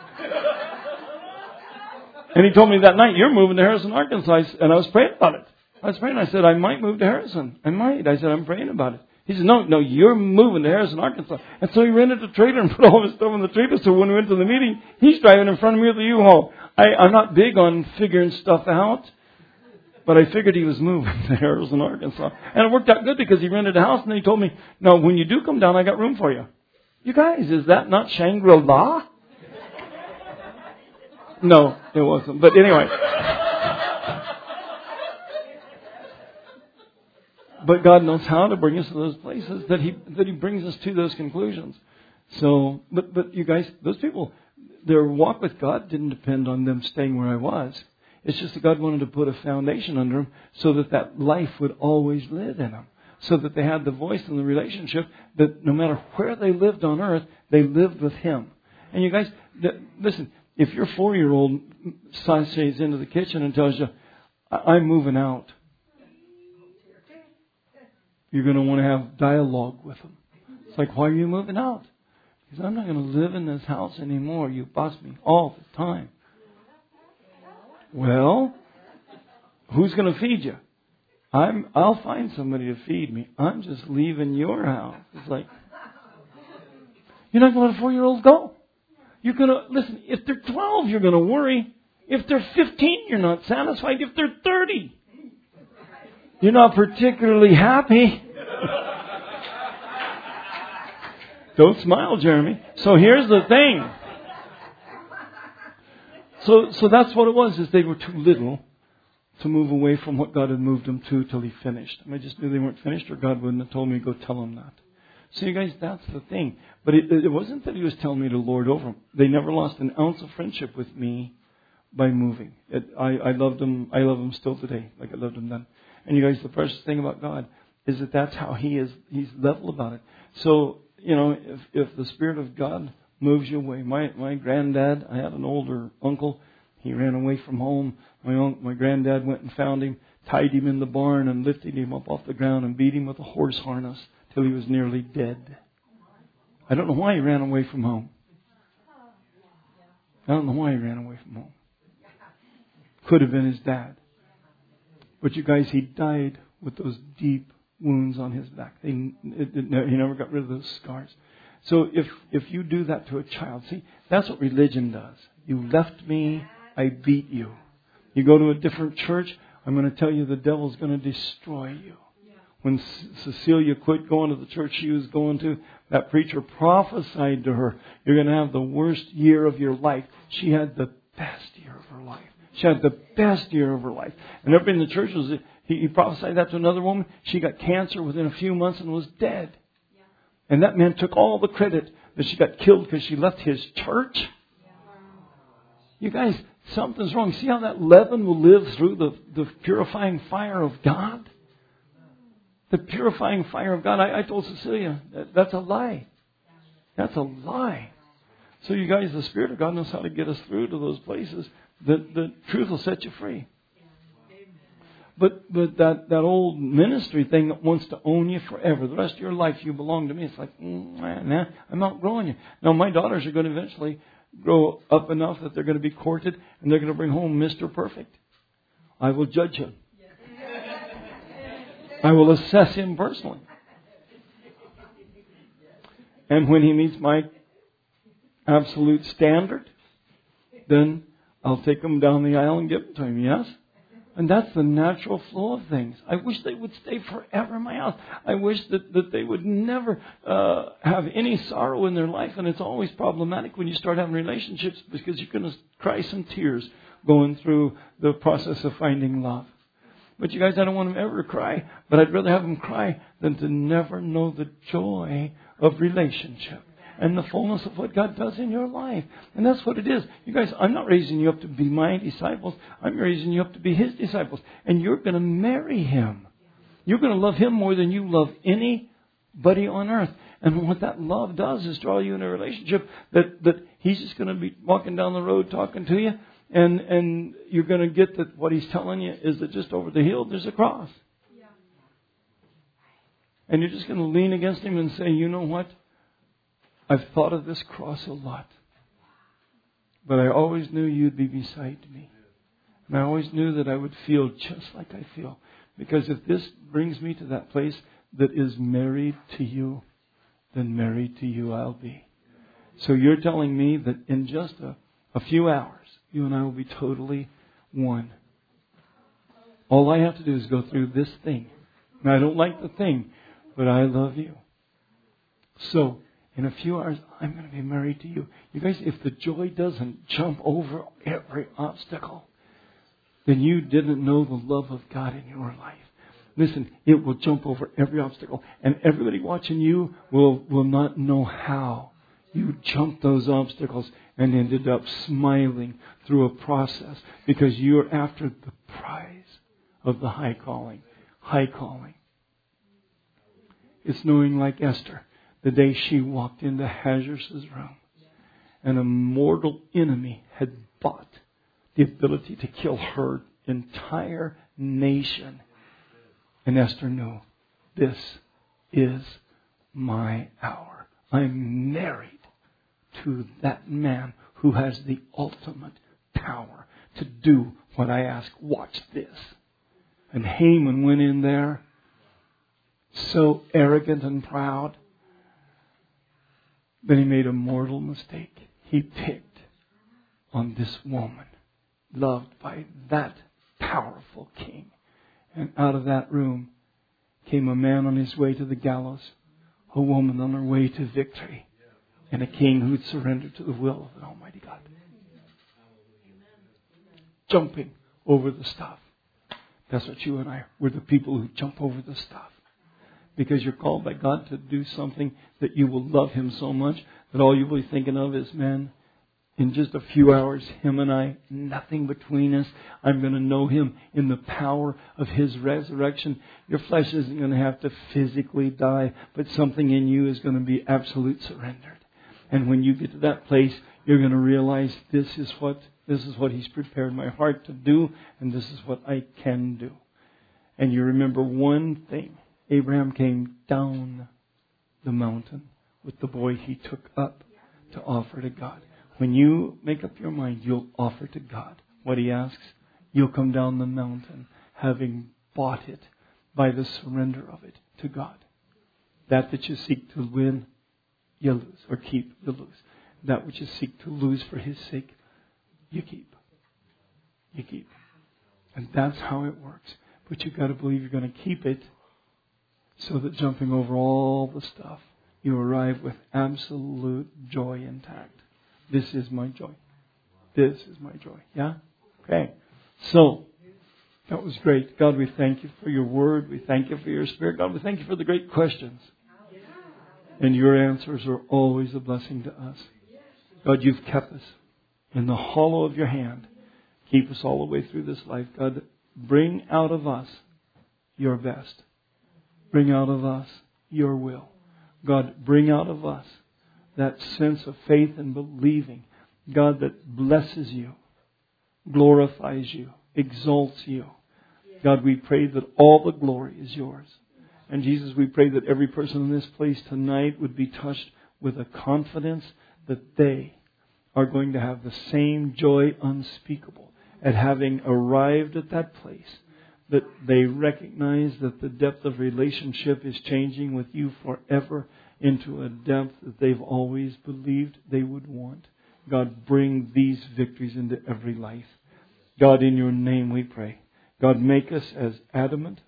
And he told me that night, you're moving to Harrison, Arkansas. And I was praying about it. I said, I might move to Harrison. I might. I said, I'm praying about it. He said, no, you're moving to Harrison, Arkansas. And so he rented a trailer and put all his stuff in the trailer. So when we went to the meeting, he's driving in front of me with the U-Haul. I'm not big on figuring stuff out, but I figured he was moving to Harrison, Arkansas. And it worked out good because he rented a house and then he told me, no, when you do come down, I got room for you. You guys, is that not Shangri-La? No, it wasn't. But anyway. But God knows how to bring us to those places that He brings us to those conclusions. So, but you guys, those people, their walk with God didn't depend on them staying where I was. It's just that God wanted to put a foundation under them so that life would always live in them. So that they had the voice and the relationship that no matter where they lived on earth, they lived with Him. And you guys, listen, if your 4-year-old sashays into the kitchen and tells you, I'm moving out, you're going to want to have dialogue with them. It's like, why are you moving out? Because I'm not going to live in this house anymore. You boss me all the time. Well, who's going to feed you? I'll find somebody to feed me. I'm just leaving your house. It's like, you're not going to let a 4-year-old go. You're going to, listen, if they're 12, you're going to worry. If they're 15, you're not satisfied. If they're 30, you're not particularly happy. Don't smile, Jeremy. So here's the thing. So that's what it was, is they were too little to move away from what God had moved them to till He finished. And I just knew they weren't finished, or God wouldn't have told me to go tell them that. So you guys, that's the thing. But it wasn't that He was telling me to lord over them. They never lost an ounce of friendship with me by moving. I loved them. I love them still today, like I loved them then. And you guys, the precious thing about God is that that's how He is. He's level about it. So, if the Spirit of God moves you away. My granddad, I had an older uncle. He ran away from home. My granddad went and found him, tied him in the barn, and lifted him up off the ground and beat him with a horse harness till he was nearly dead. I don't know why he ran away from home. I don't know why he ran away from home. Could have been his dad. But you guys, he died with those deep wounds on his back. He never got rid of those scars. So if you do that to a child, see, that's what religion does. You left me, I beat you. You go to a different church, I'm going to tell you the devil's going to destroy you. When Cecilia quit going to the church she was going to, that preacher prophesied to her, you're going to have the worst year of your life. She had the best year of her life. She had the best year of her life. And everybody in the church was, he prophesied that to another woman. She got cancer within a few months and was dead. And that man took all the credit that she got killed because she left his church. You guys, something's wrong. See how that leaven will live through the purifying fire of God? The purifying fire of God. I told Cecilia, that's a lie. That's a lie. So you guys, the Spirit of God knows how to get us through to those places. The truth will set you free. But that old ministry thing that wants to own you forever, the rest of your life you belong to me. It's like, man, I'm outgrowing you. Now my daughters are going to eventually grow up enough that they're going to be courted and they're going to bring home Mr. Perfect. I will judge him. I will assess him personally. And when he meets my absolute standard, then I'll take him down the aisle and give it to him, yes? And that's the natural flow of things. I wish they would stay forever in my house. I wish that they would never have any sorrow in their life. And it's always problematic when you start having relationships because you're going to cry some tears going through the process of finding love. But you guys, I don't want them ever to cry. But I'd rather have them cry than to never know the joy of relationship and the fullness of what God does in your life. And that's what it is. You guys, I'm not raising you up to be my disciples. I'm raising you up to be His disciples. And you're going to marry Him. You're going to love Him more than you love anybody on earth. And what that love does is draw you in a relationship that He's just going to be walking down the road talking to you. And you're going to get that what He's telling you is that just over the hill there's a cross. And you're just going to lean against Him and say, you know what? I've thought of this cross a lot. But I always knew You'd be beside me. And I always knew that I would feel just like I feel. Because if this brings me to that place that is married to You, then married to You I'll be. So you're telling me that in just a few hours, you and I will be totally one. All I have to do is go through this thing. And I don't like the thing, but I love You. So, in a few hours, I'm going to be married to You. You guys, if the joy doesn't jump over every obstacle, then you didn't know the love of God in your life. Listen, it will jump over every obstacle. And everybody watching you will not know how you jumped those obstacles and ended up smiling through a process because you're after the prize of the high calling. High calling. It's knowing, like Esther, the day she walked into Ahasuerus' room and a mortal enemy had bought the ability to kill her entire nation. And Esther knew, this is my hour. I'm married to that man who has the ultimate power to do what I ask. Watch this. And Haman went in there so arrogant and proud that he made a mortal mistake. He picked on this woman loved by that powerful king. And out of that room came a man on his way to the gallows, a woman on her way to victory. and a king who'd surrender to the will of an Almighty God. Jumping over the stuff. That's what you and I are. We're the people who jump over the stuff. Because you're called by God to do something that you will love Him so much that all you'll be thinking of is, man, in just a few hours, Him and I, nothing between us. I'm going to know Him in the power of His resurrection. Your flesh isn't going to have to physically die, but something in you is going to be absolute surrendered. And when you get to that place, you're going to realize this is what He's prepared my heart to do, and this is what I can do. And you remember one thing. Abraham came down the mountain with the boy he took up to offer to God. When you make up your mind, you'll offer to God what He asks. You'll come down the mountain having bought it by the surrender of it to God. That you seek to win, you lose. Or keep, you lose. That which you seek to lose for His sake, you keep. You keep. And that's how it works. But you've got to believe you're going to keep it so that jumping over all the stuff, you arrive with absolute joy intact. This is my joy. This is my joy. Yeah? Okay. So, that was great. God, we thank You for Your Word. We thank You for Your Spirit. God, we thank You for the great questions. And Your answers are always a blessing to us. God, You've kept us in the hollow of Your hand. Keep us all the way through this life. God, bring out of us Your best. Bring out of us Your will. God, bring out of us that sense of faith and believing. God, that blesses You, glorifies You, exalts You. God, we pray that all the glory is Yours. And Jesus, we pray that every person in this place tonight would be touched with a confidence that they are going to have the same joy unspeakable at having arrived at that place. That they recognize that the depth of relationship is changing with You forever into a depth that they've always believed they would want. God, bring these victories into every life. God, in Your name we pray. God, make us as adamant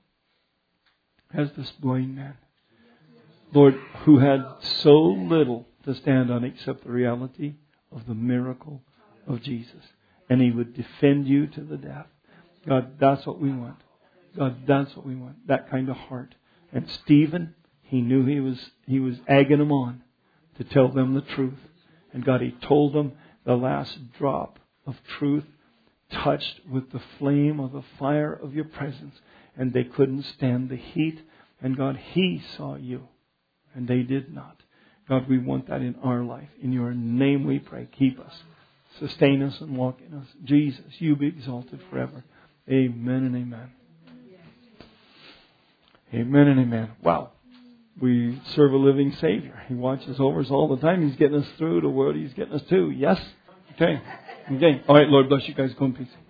as this blind man. Lord, who had so little to stand on except the reality of the miracle of Jesus. And he would defend You to the death. God, that's what we want. God, that's what we want. That kind of heart. And Stephen, he knew he was egging them on to tell them the truth. And God, he told them the last drop of truth touched with the flame of the fire of Your presence. And they couldn't stand the heat. And God, he saw You. And they did not. God, we want that in our life. In Your name we pray. Keep us. Sustain us and walk in us. Jesus, You be exalted forever. Amen and amen. Amen and amen. Wow. We serve a living Savior. He watches over us all the time. He's getting us through to where He's getting us to. Yes? Okay. All right, Lord bless you guys. Go in peace.